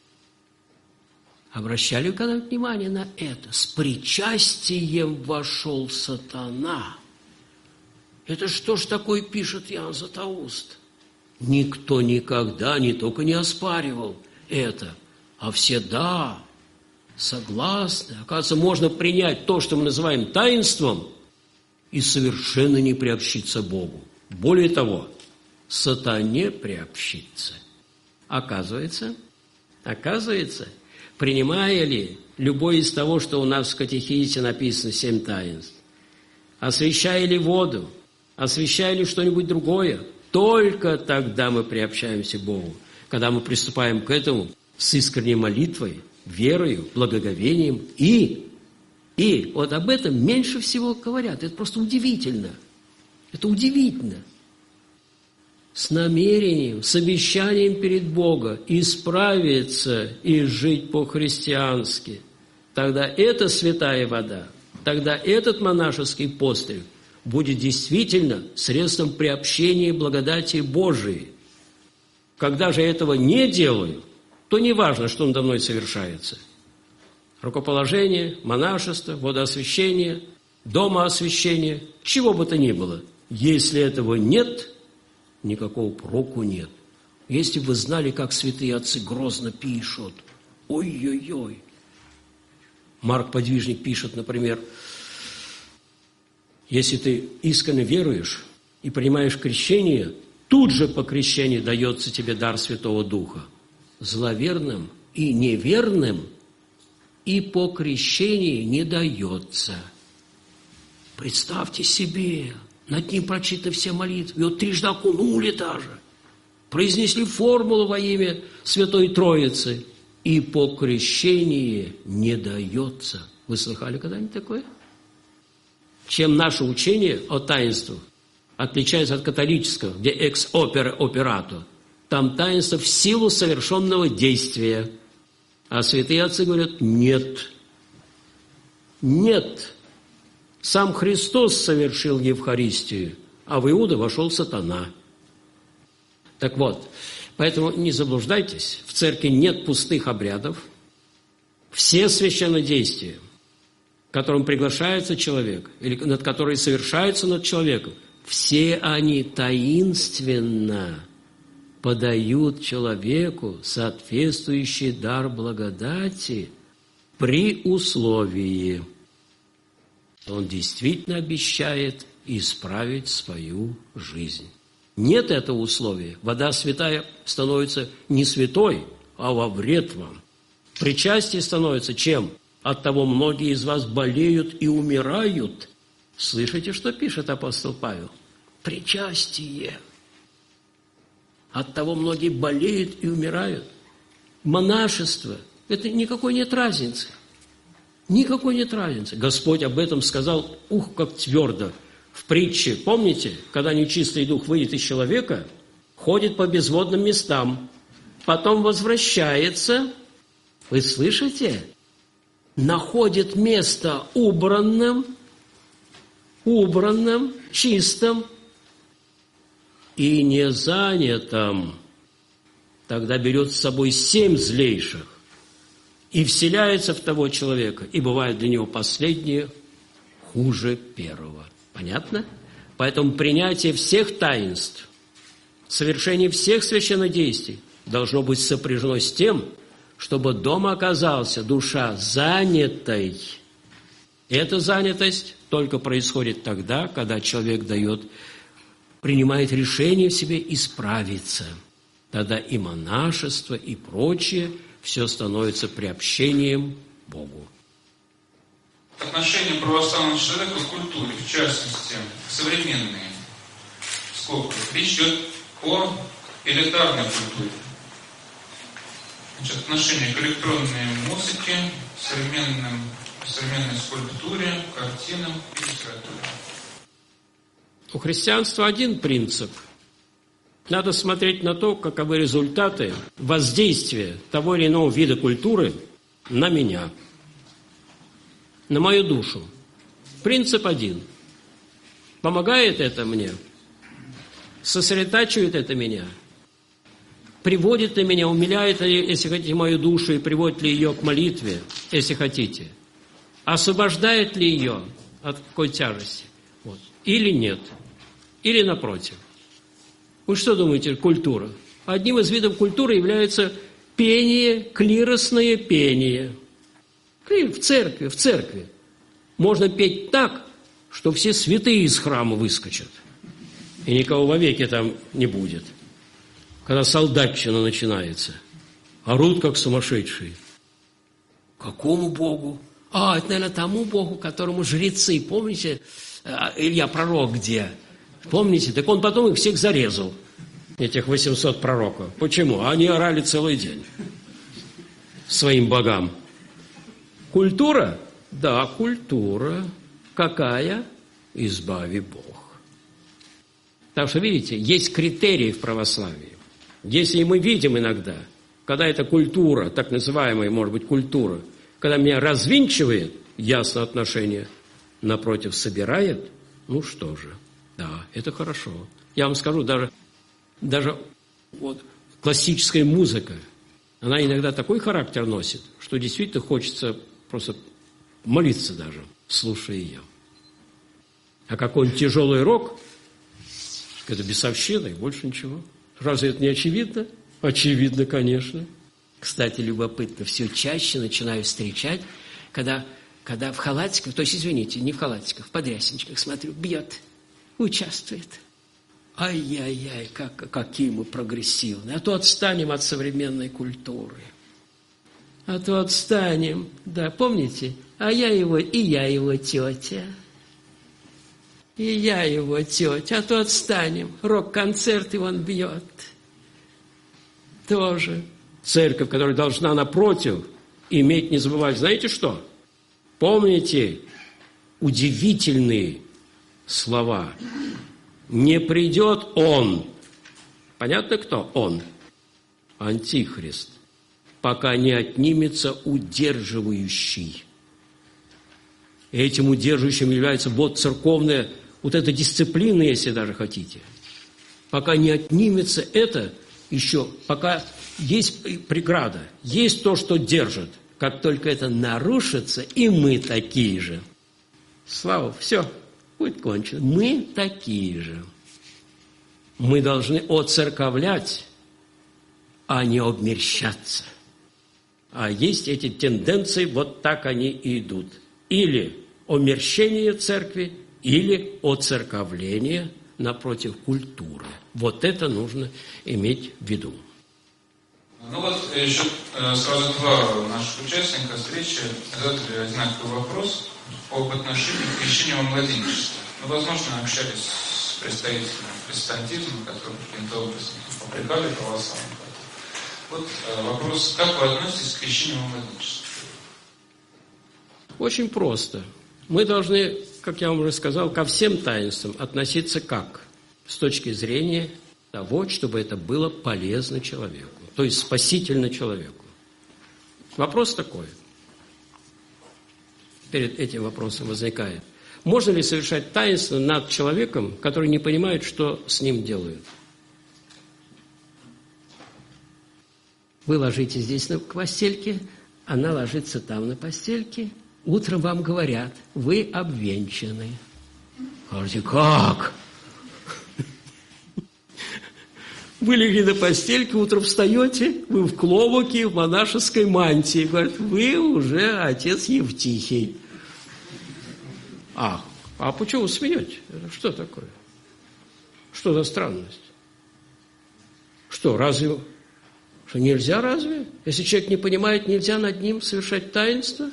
Обращали вы когда внимание на это? С причастием вошел сатана. Это что ж такое пишет Иоанн Златоуст? Никто никогда не только не оспаривал это, а все да, согласны. Оказывается, можно принять то, что мы называем таинством, и совершенно не приобщиться Богу. Более того, сатане приобщиться. Оказывается, оказывается, принимая ли любое из того, что у нас в катехизисе написано «семь таинств», освящая ли воду, освящая ли что-нибудь другое, только тогда мы приобщаемся к Богу, когда мы приступаем к этому с искренней молитвой, верою, благоговением и, и вот об этом меньше всего говорят. Это просто удивительно. Это удивительно. С намерением, с обещанием перед Богом исправиться и жить по-христиански. Тогда эта святая вода, тогда этот монашеский постриг будет действительно средством приобщения благодати Божией. Когда же этого не делаю, то не важно, что надо мной совершается. Рукоположение, монашество, водоосвящение, домоосвящение, чего бы то ни было. Если этого нет, никакого проку нет. Если бы вы знали, как святые отцы грозно пишут. Ой-ой-ой. Марк Подвижник пишет, например, если ты искренне веруешь и принимаешь крещение, тут же по крещению дается тебе дар Святого Духа. Зловерным и неверным и по крещению не дается. Представьте себе, над ним прочитаны все молитвы, его трижды окунули даже, произнесли формулу во имя Святой Троицы, и по крещению не дается. Вы слыхали когда-нибудь такое? Чем наше учение о таинствах отличается от католического, где ex opere operato. Там таинство в силу совершенного действия. А святые отцы говорят, нет. Нет. Сам Христос совершил Евхаристию, а в Иуда вошел сатана. Так вот, поэтому не заблуждайтесь, в церкви нет пустых обрядов. Все священнодействия, которым приглашается человек, или над которой совершаются над человеком, все они таинственно подают человеку соответствующий дар благодати при условии, что он действительно обещает исправить свою жизнь. Нет этого условия. Вода святая становится не святой, а во вред вам. Причастие становится чем? Оттого многие из вас болеют и умирают. Слышите, что пишет апостол Павел? Причастие. Оттого многие болеют и умирают. Монашество. Это никакой нет разницы. Никакой нет разницы. Господь об этом сказал, ух, как твердо. В притче, помните, когда нечистый дух выйдет из человека, ходит по безводным местам, потом возвращается, вы слышите? Находит место убранным, убранным, чистым и не занятым. Тогда берет с собой семь злейших и вселяется в того человека, и бывает для него последнее хуже первого. Понятно? Поэтому принятие всех таинств, совершение всех священнодействий должно быть сопряжено с тем, чтобы дома оказался душа занятой. Эта занятость только происходит тогда, когда человек дает, принимает решение в себе исправиться. Тогда и монашество, и прочее все становится приобщением к Богу. Отношение православного человека к культуре, в частности, современные, сколько? Речь идет о элитарной культуре. Значит, отношение к электронной музыке, современным, современной скульптуре, картинам и литературе. У христианства один принцип. Надо смотреть на то, каковы результаты воздействия того или иного вида культуры на меня, на мою душу. Принцип один. Помогает это мне? Сосредотачивает это меня? Приводит ли меня, умиляет ли, если хотите, мою душу и приводит ли ее к молитве, если хотите? Освобождает ли ее от какой тяжести? Вот. Или нет? Или напротив? Вы что думаете, культура? Одним из видов культуры является пение, клиросное пение. В церкви, в церкви. Можно петь так, что все святые из храма выскочат. И никого вовеки там не будет. Когда солдатчина начинается. Орут, как сумасшедшие. Какому Богу? А, это, наверное, тому Богу, которому жрецы. Помните, Илья Пророк где? Помните? Так он потом их всех зарезал. Этих восемьсот пророков. Почему? Они орали целый день. Своим богам. Культура? Да, культура. Какая? Избави Бог. Так что, видите, есть критерии в православии. Если мы видим иногда, когда эта культура, так называемая, может быть, культура, когда меня развинчивает, ясно отношение, напротив, собирает, ну что же, да, это хорошо. Я вам скажу, даже, даже вот, классическая музыка, она иногда такой характер носит, что действительно хочется просто молиться даже, слушая ее. А какой-нибудь тяжелый рок, это бесовщина и больше ничего. Разве это не очевидно? Очевидно, конечно. Кстати, любопытно, все чаще начинаю встречать, когда, когда в халатиках, то есть, извините, не в халатиках, в подрясенчиках, смотрю, бьет, участвует. Ай-яй-яй, как, какие мы прогрессивные. А то отстанем от современной культуры. А то отстанем. Да, помните? А я его, и я его тетя. И я его тетя, а то отстанем. Рок-концерт, и он бьет. Тоже. Церковь, которая должна, напротив, иметь, не забывать, знаете что? Помните удивительные слова. Не придет он. Понятно, кто он? Антихрист. Пока не отнимется удерживающий. И этим удерживающим является вот церковная, вот эта дисциплина, если даже хотите. Пока не отнимется это, еще, пока есть преграда, есть то, что держит. Как только это нарушится, и мы такие же. Слава, все, будет кончено. Мы такие же. Мы должны оцерковлять, а не обмерщаться. А есть эти тенденции, вот так они и идут. Или омерщение церкви, или оцерковление напротив культуры. Вот это нужно иметь в виду. Ну вот еще сразу два наших участника встречи задали одинаковый вопрос об отношении к крещению во младенчестве. Ну, возможно, общались с представителями протестантизма, которые каким-то образом попрекали православных. Вот вопрос, как вы относитесь к крещению во младенчестве? Очень просто. Мы должны, как я вам уже сказал, ко всем таинствам относиться как? С точки зрения того, чтобы это было полезно человеку, то есть спасительно человеку. Вопрос такой. Перед этим вопросом возникает. Можно ли совершать таинство над человеком, который не понимает, что с ним делают? Вы ложитесь здесь на постельке, она ложится там на постельке. Утром вам говорят, вы обвенчаны. Говорите, как? Вы легли на постельке, утром встаете, вы в клобуке, в монашеской мантии. Говорят, вы уже отец Евтихий. А, а почему вы смеете? Что такое? Что за странность? Что Что, разве... Что нельзя разве? Если человек не понимает, нельзя над ним совершать таинство?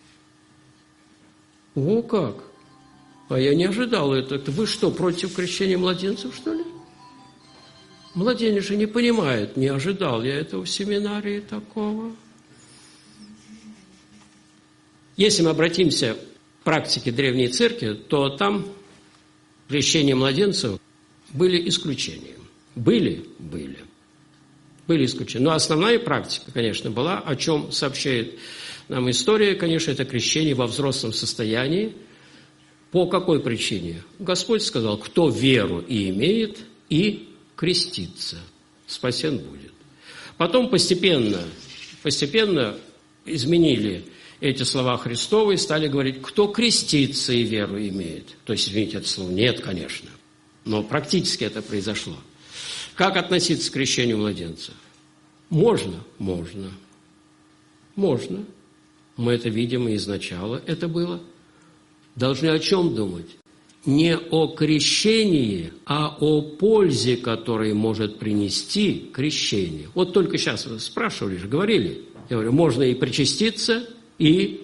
О, как! А я не ожидал это. Вы что, против крещения младенцев, что ли? Младенец же не понимает, не ожидал я этого в семинарии такого. Если мы обратимся к практике Древней Церкви, то там крещение младенцев были исключением. Были? Были. Были исключения. Но основная практика, конечно, была, о чем сообщает нам история, конечно, это крещение во взрослом состоянии. По какой причине? Господь сказал, кто веру и имеет, и крестится, спасен будет. Потом постепенно, постепенно изменили эти слова Христовы и стали говорить, кто крестится и веру имеет. То есть, извините, это слово нет, конечно, но практически это произошло. Как относиться к крещению младенцев? Можно? Можно. Можно. Мы это видим и изначало это было. Должны о чем думать? Не о крещении, а о пользе, которую может принести крещение. Вот только сейчас вы спрашивали же, говорили. Я говорю, можно и причаститься, и,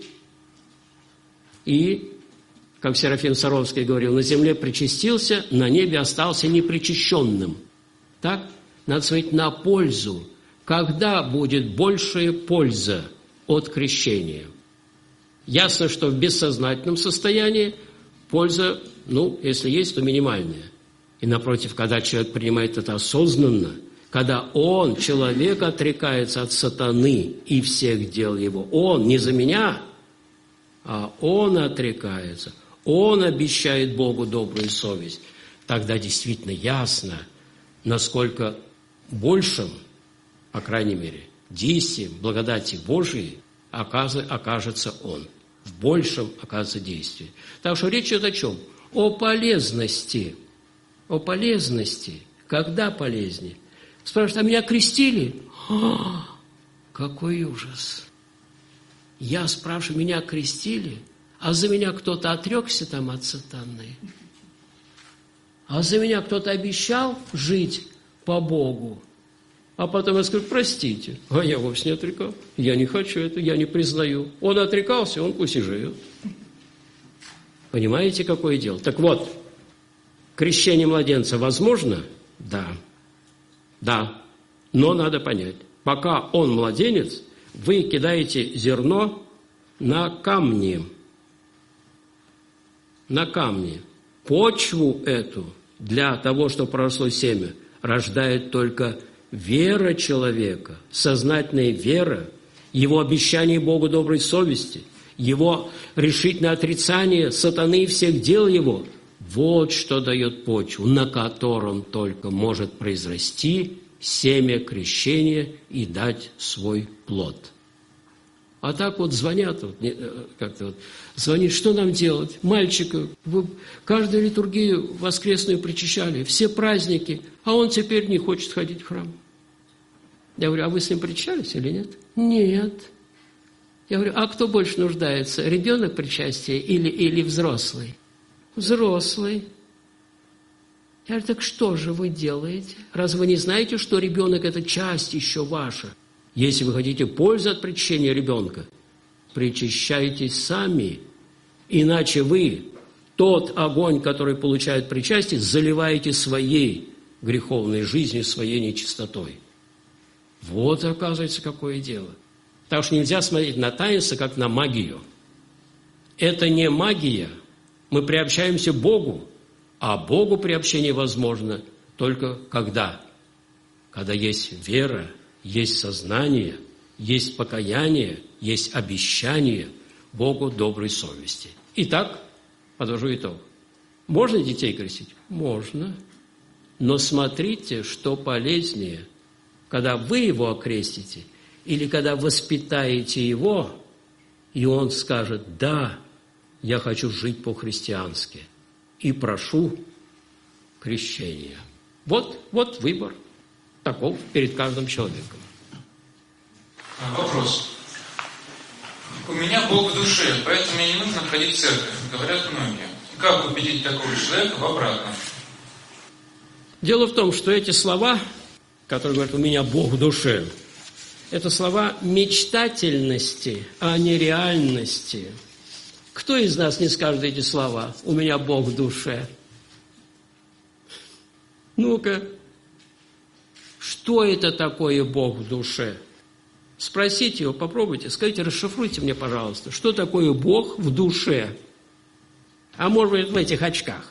и, как Серафим Саровский говорил, на земле причастился, на небе остался непричащенным. Так? Надо смотреть на пользу. Когда будет большая польза от крещения? Ясно, что в бессознательном состоянии польза, ну, если есть, то минимальная. И напротив, когда человек принимает это осознанно, когда он, человек, отрекается от сатаны и всех дел его, он, не за меня, а он отрекается, он обещает Богу добрую совесть, тогда действительно ясно, насколько большим, по крайней мере, действием благодати Божией окажется он. В большем оказывается действие. Так что речь идет о чем? О полезности. О полезности. Когда полезнее? Спрашивают, а меня крестили? О, какой ужас! Я спрашиваю, меня крестили? А за меня кто-то отрекся там от сатаны? А за меня кто-то обещал жить по Богу? А потом я скажу, простите, а я вовсе не отрекал. Я не хочу это, я не признаю. Он отрекался, он пусть и живет. Понимаете, какое дело? Так вот, крещение младенца возможно? Да. Да. Но надо понять, пока он младенец, вы кидаете зерно на камни. На камни. Почву эту для того, чтобы проросло семя, рождает только вера человека, сознательная вера, его обещание Богу доброй совести, его решительное отрицание сатаны и всех дел его, вот что дает почву, на котором только может произрасти семя крещения и дать свой плод. А так вот звонят, вот, как-то вот, звонит, что нам делать? Мальчика, вы каждую литургию воскресную причащали, все праздники, а он теперь не хочет ходить в храм. Я говорю, а вы с ним причащались или нет? Нет. Я говорю, а кто больше нуждается, ребенок причастия или, или взрослый? Взрослый. Я говорю, так что же вы делаете? Разве вы не знаете, что ребенок – это часть еще ваша? Если вы хотите пользу от причащения ребенка, причащайтесь сами, иначе вы тот огонь, который получает причастие, заливаете своей греховной жизнью, своей нечистотой. Вот, оказывается, какое дело. Потому что нельзя смотреть на таинство, как на магию. Это не магия. Мы приобщаемся к Богу, а Богу приобщение возможно только когда? Когда есть вера, есть сознание, есть покаяние, есть обещание Богу доброй совести. Итак, подвожу итог. Можно детей крестить? Можно. Но смотрите, что полезнее, когда вы его окрестите или когда воспитаете его, и он скажет, да, я хочу жить по-христиански и прошу крещения. Вот, вот выбор таков перед каждым человеком. Вопрос. У меня Бог в душе, поэтому мне не нужно ходить в церковь, говорят многие. Как убедить такого человека в обратном? Дело в том, что эти слова который говорит: «У меня Бог в душе». Это слова мечтательности, а не реальности. Кто из нас не скажет эти слова: «У меня Бог в душе»? Ну-ка, что это такое Бог в душе? Спросите его, попробуйте, скажите, расшифруйте мне, пожалуйста, что такое Бог в душе? А может быть, в этих очках?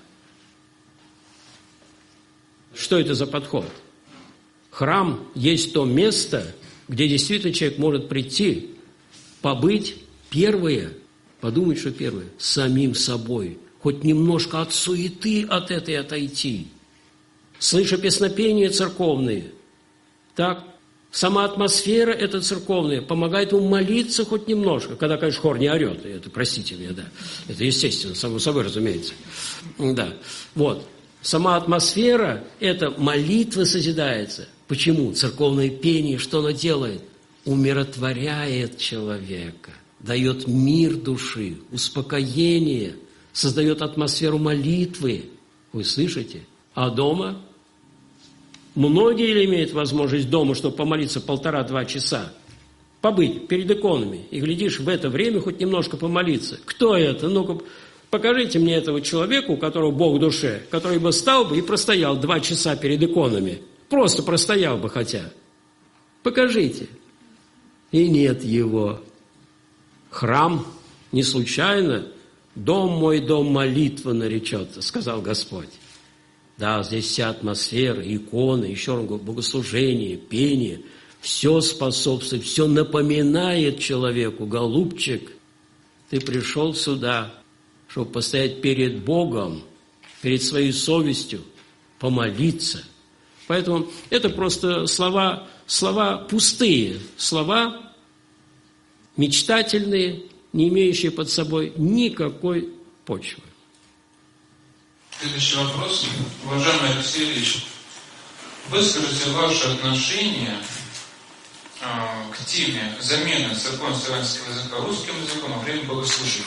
Что это за подход? Храм есть то место, где действительно человек может прийти, побыть первое, подумать, что первое, самим собой, хоть немножко от суеты от этой отойти, слыша песнопения церковные, так, сама атмосфера эта церковная помогает ему молиться хоть немножко, когда, конечно, хор не орет, это, простите меня, да, это естественно, само собой, разумеется, да, вот, сама атмосфера, эта молитва созидается. Почему? Церковное пение, что оно делает? Умиротворяет человека, дает мир души, успокоение, создает атмосферу молитвы. Вы слышите? А дома? Многие ли имеют возможность дома, чтобы помолиться полтора-два часа? Побыть перед иконами. И, глядишь, в это время хоть немножко помолиться. Кто это? Ну-ка, покажите мне этого человека, у которого Бог в душе, который бы стал бы и простоял два часа перед иконами. Просто простоял бы хотя. Покажите. И нет его. Храм не случайно «Дом мой, дом молитвы» наречется, сказал Господь. Да, здесь вся атмосфера, иконы, еще раз говорю, богослужение, пение, все способствует, все напоминает человеку: голубчик, ты пришел сюда, чтобы постоять перед Богом, перед своей совестью, помолиться. Поэтому это просто слова, слова пустые, слова мечтательные, не имеющие под собой никакой почвы. Следующий вопрос. Уважаемый Алексей Ильич, выскажите ваше отношение э, к теме замены церковно-славянского языка русским языком во время богослужения.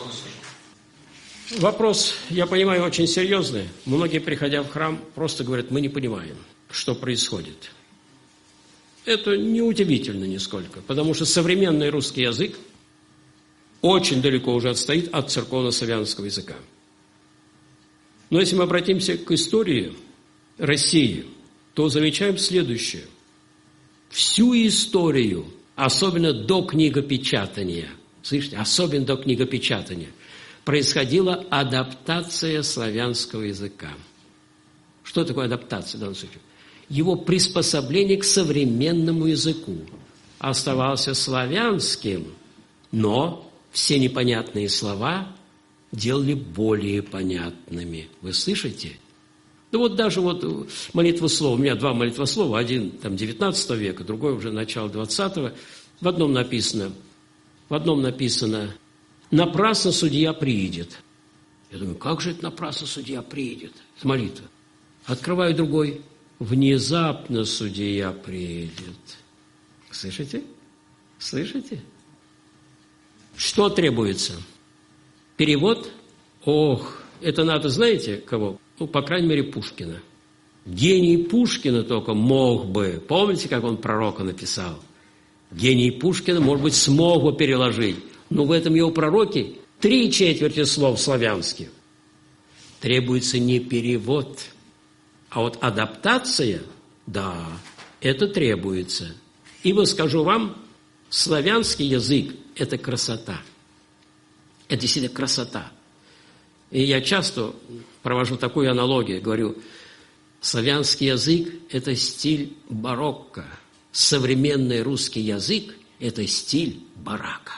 Вопрос, я понимаю, очень серьезный. Многие, приходя в храм, просто говорят: мы не понимаем, что происходит. Это неудивительно нисколько, потому что современный русский язык очень далеко уже отстоит от церковно-славянского языка. Но если мы обратимся к истории России, то замечаем следующее. Всю историю, особенно до книгопечатания, слышите, особенно до книгопечатания, происходила адаптация славянского языка. Что такое адаптация в данном случае? Его приспособление к современному языку. Оставался славянским, но все непонятные слова делали более понятными. Вы слышите? Ну вот даже вот молитвослов, у меня два молитвослова, один там девятнадцатого века, другой уже начало двадцатого. В одном написано, в одном написано: «Напрасно судья приидет». Я думаю, как же это напрасно судья приидет? Это молитва. Открываю другой: «Внезапно судья приидет». Слышите? Слышите? Что требуется? Перевод? Ох, это надо, знаете, кого? Ну, по крайней мере, Пушкина. Гений Пушкина только мог бы. Помните, как он пророка написал? Гений Пушкина, может быть, смог бы переложить. Но в этом его пророке три четверти слов славянских. Требуется не перевод, а вот адаптация, да, это требуется. Ибо, скажу вам, славянский язык – это красота. Это действительно красота. И я часто провожу такую аналогию, говорю, славянский язык – это стиль барокко, современный русский язык – это стиль барака.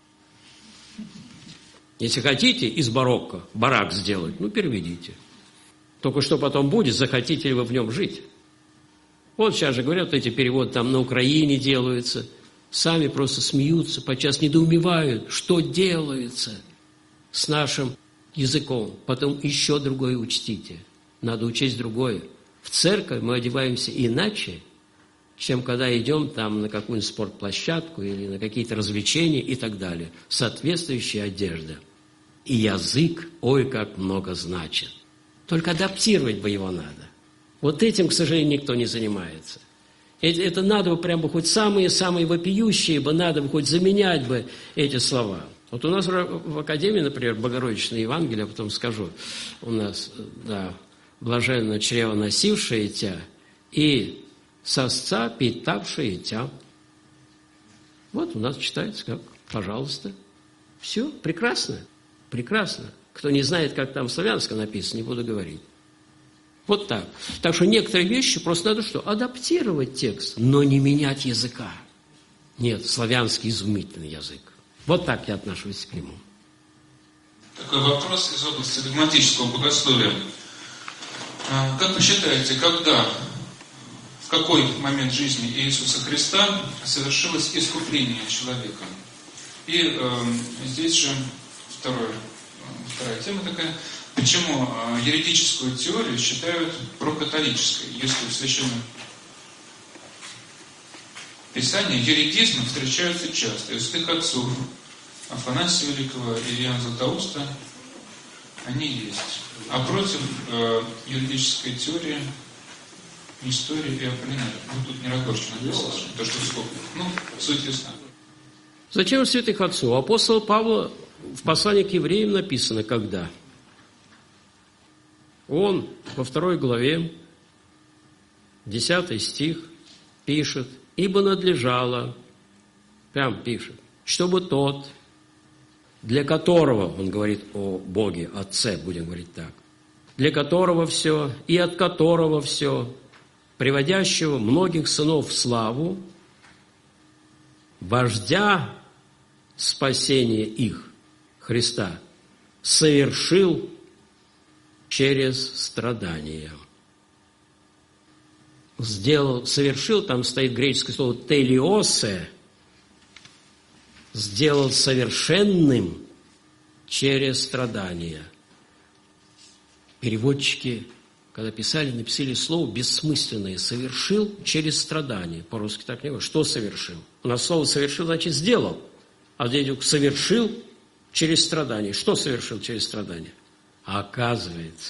Если хотите из барокко барак сделать, ну, переведите. Только что потом будет, захотите ли вы в нем жить. Вот сейчас же говорят, эти переводы там на Украине делаются. Сами просто смеются, подчас недоумевают, что делается с нашим языком. Потом еще другое учтите. Надо учесть другое. В церковь мы одеваемся иначе, чем когда идем там на какую-нибудь спортплощадку или на какие-то развлечения и так далее. Соответствующая одежда. И язык, ой, как много значит. Только адаптировать бы его надо. Вот этим, к сожалению, никто не занимается. Это, это надо бы прям бы хоть самые-самые вопиющие бы, надо бы хоть заменять бы эти слова. Вот у нас в Академии, например, Богородичное Евангелие, я потом скажу, у нас, да, блаженно чрево носившее тя и сосца питавшее тя. Вот у нас читается как, пожалуйста. Все, прекрасно, прекрасно. Кто не знает, как там в славянском написано, не буду говорить. Вот так. Так что некоторые вещи просто надо что? Адаптировать текст, но не менять языка. Нет, славянский изумительный язык. Вот так я отношусь к нему. Такой вопрос из области догматического богословия. Как вы считаете, когда, в какой момент жизни Иисуса Христа совершилось искупление человека? И э, здесь же второе, вторая тема такая. Почему еретическую теорию считают прокатолической, если в Священном Писании еретизмы встречаются часто. И у святых отцов Афанасия Великого и Иоанна Златоуста они есть. А против э, еретической теории истории и Аполлинария. Вот тут не Рогожин написано, то, что вскопано. Ну, суть ясна. Зачем у святых отцов? У апостола Павла в послании к евреям написано, когда? Он во второй главе, десятый стих, пишет, «Ибо надлежало», прям пишет, «чтобы тот, для которого», он говорит о Боге, Отце, будем говорить так, «для которого все и от которого все, приводящего многих сынов в славу, вождя спасения их, Христа, совершил через страдания». Сделал, совершил, там стоит греческое слово «телиосе», сделал совершенным через страдания. Переводчики, когда писали, написали слово бессмысленное «совершил через страдания». По-русски так не говорят. Что совершил? У нас слово «совершил» значит «сделал», а здесь «совершил через страдания». Что совершил через страдания? А оказывается,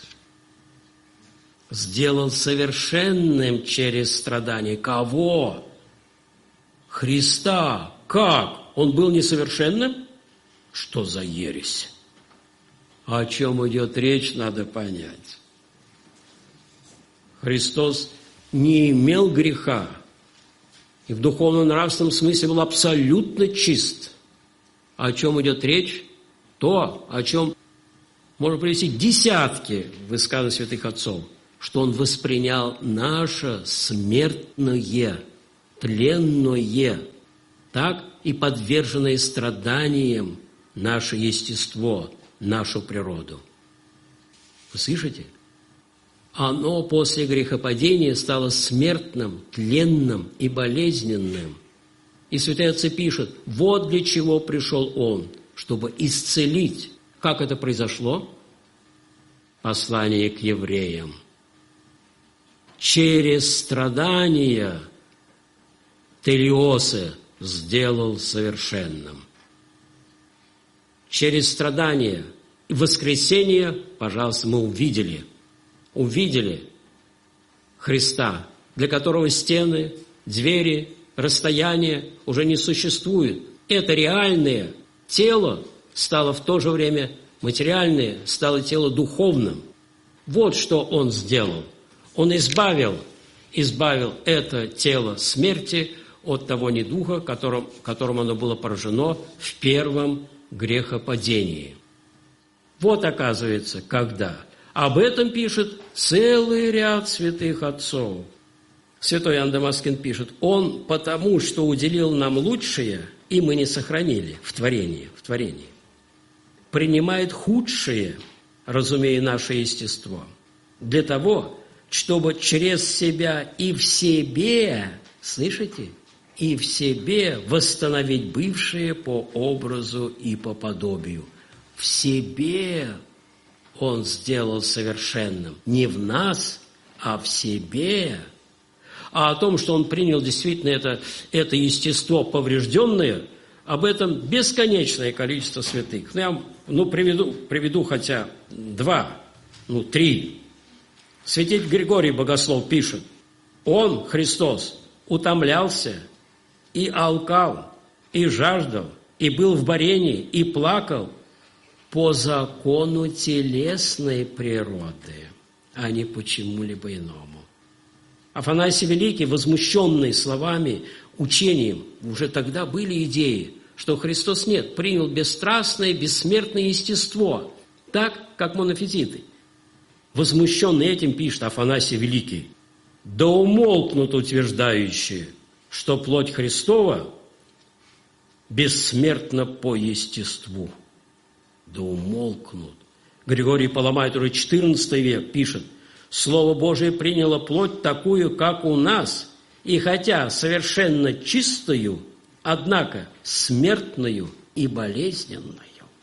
сделал совершенным через страдания. Кого? Христа. Как? Он был несовершенным? Что за ересь? О чем идет речь, надо понять. Христос не имел греха и в духовно-нравственном смысле был абсолютно чист. О чем идет речь? То, о чем можно привести десятки высказаний святых отцов, что он воспринял наше смертное, тленное, так и подверженное страданиям наше естество, нашу природу. Вы слышите? Оно после грехопадения стало смертным, тленным и болезненным. И святые отцы пишут, вот для чего пришел он, чтобы исцелить. Как это произошло? Послание к евреям. Через страдания телиосе сделал совершенным. Через страдания и воскресение, пожалуйста, мы увидели, увидели Христа, для которого стены, двери, расстояния уже не существуют. Это реальное тело стало в то же время материальное, стало тело духовным. Вот что Он сделал. Он избавил, избавил это тело смерти от того недуга, которым, которым оно было поражено в первом грехопадении. Вот, оказывается, когда. Об этом пишет целый ряд святых отцов. Святой Иоанн Дамаскин пишет, «Он потому, что уделил нам лучшее, и мы не сохранили в творении, в творении, принимает худшее, разумея наше естество, для того, чтобы через себя и в себе, слышите, и в себе восстановить бывшее по образу и по подобию». В себе Он сделал совершенным. Не в нас, а в себе. А о том, что Он принял действительно это, это естество поврежденное, об этом бесконечное количество святых. Я ну, приведу, приведу хотя два, ну три. Святитель Григорий Богослов пишет, Он, Христос, утомлялся, и алкал, и жаждал, и был в борении, и плакал по закону телесной природы, а не по чему-либо иному. Афанасий Великий, возмущенный словами, учением, уже тогда были идеи, что Христос нет, принял бесстрастное, бессмертное естество, так, как монофизиты. Возмущенный этим пишет Афанасий Великий: «Да умолкнут утверждающие, что плоть Христова бессмертна по естеству». Да умолкнут. Григорий Паламай, уже четырнадцатый век, пишет: «Слово Божие приняло плоть такую, как у нас, и хотя совершенно чистую, однако смертную и болезненную».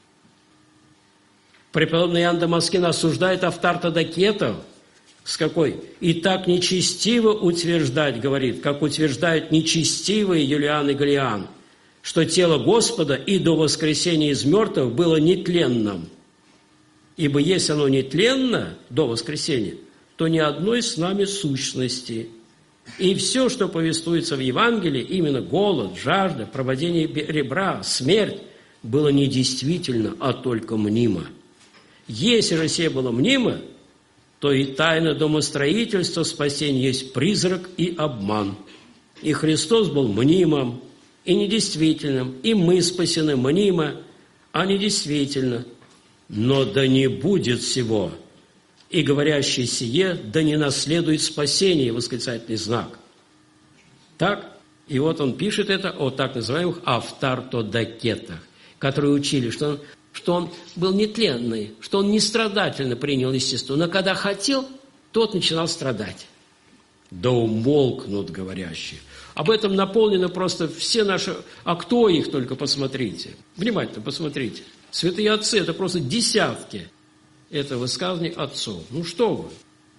Преподобный Иоанн Дамаскин осуждает автартодокетов, с какой? «И так нечестиво утверждать, — говорит, — как утверждают нечестивые Юлиан и Галиан, что тело Господа и до воскресения из мертвых было нетленным. Ибо если оно нетленно до воскресения, то ни одной с нами сущности. И все, что повествуется в Евангелии, именно голод, жажда, проводение ребра, смерть, было не действительно, а только мнимо. Если же сие было мнимо, то и тайна домостроительства спасения есть призрак и обман. И Христос был мнимым и недействительным, и мы спасены мнимо, а не действительно. Но да не будет сего, и говорящий сие, да не наследует спасение, восклицательный знак». Так, и вот он пишет это о так называемых автартодокетах, которые учили, что он, что он был нетленный, что он нестрадательно принял естество, но когда хотел, тот начинал страдать. Да умолкнут говорящие. Об этом наполнено просто все наши... А кто их, только посмотрите. Внимательно посмотрите. Святые отцы – это просто десятки. Это высказывание отцов. Ну что вы?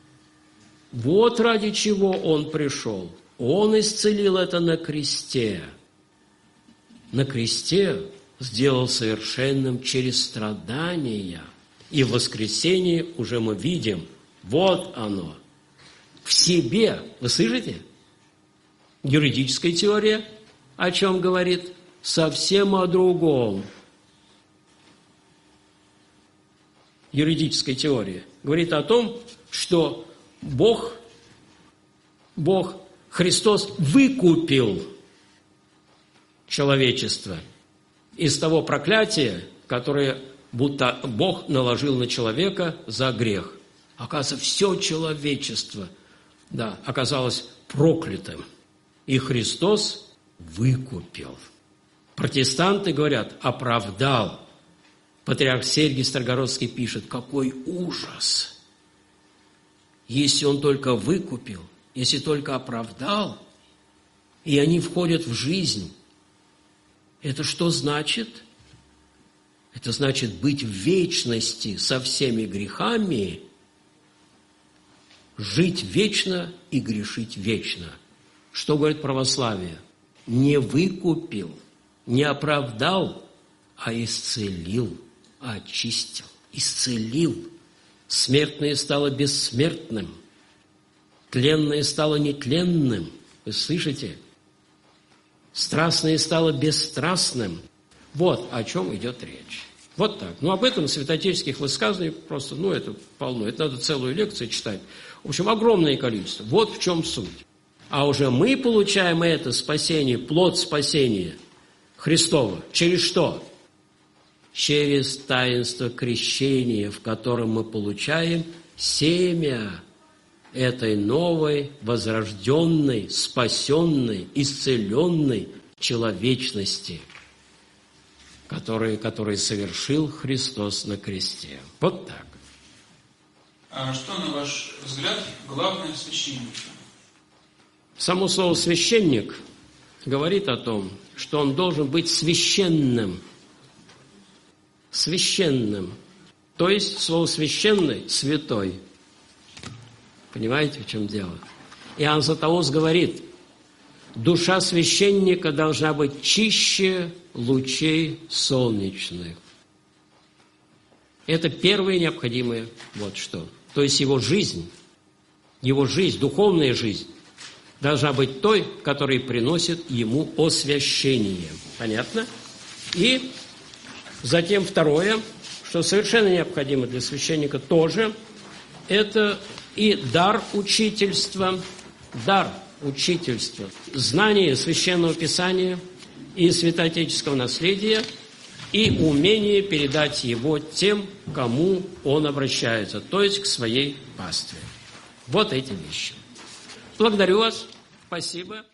Вот ради чего он пришел. Он исцелил это на кресте. На кресте сделал совершенным через страдания. И в воскресенье уже мы видим, вот оно. В себе, вы слышите? Юридическая теория о чем говорит? Совсем о другом. Юридическая теория говорит о том, что Бог, Бог, Христос выкупил человечество из того проклятия, которое будто Бог наложил на человека за грех. Оказывается, все человечество, да, оказалось проклятым. И Христос выкупил. Протестанты говорят, оправдал. Патриарх Сергий Строгородский пишет, какой ужас, если он только выкупил, если только оправдал, и они входят в жизнь. Это что значит? Это значит быть в вечности со всеми грехами, жить вечно и грешить вечно. Что говорит православие? Не выкупил, не оправдал, а исцелил, очистил, исцелил. Смертное стало бессмертным, тленное стало нетленным. Вы слышите? Страстное стало бесстрастным. Вот о чем идет речь. Вот так. Ну, об этом святоотеческих высказываний просто, ну, это полно. Это надо целую лекцию читать. В общем, огромное количество. Вот в чем суть. А уже мы получаем это спасение, плод спасения Христова. Через что? Через таинство крещения, в котором мы получаем семя этой новой, возрожденной, спасенной, исцеленной человечности, которую, которую совершил Христос на кресте. Вот так. А что, на ваш взгляд, главное в священнике? Само слово «священник» говорит о том, что он должен быть священным. Священным. То есть слово «священный» – святой. Понимаете, в чем дело? Иоанн Златоуст говорит, душа священника должна быть чище лучей солнечных. Это первое необходимое вот что. То есть его жизнь, его жизнь, духовная жизнь, должна быть той, которая приносит ему освящение. Понятно? И затем второе, что совершенно необходимо для священника тоже, это и дар учительства, дар учительства, знание Священного Писания и святоотеческого наследия, и умение передать его тем, кому он обращается, то есть к своей пастве. Вот эти вещи. Благодарю вас. Спасибо.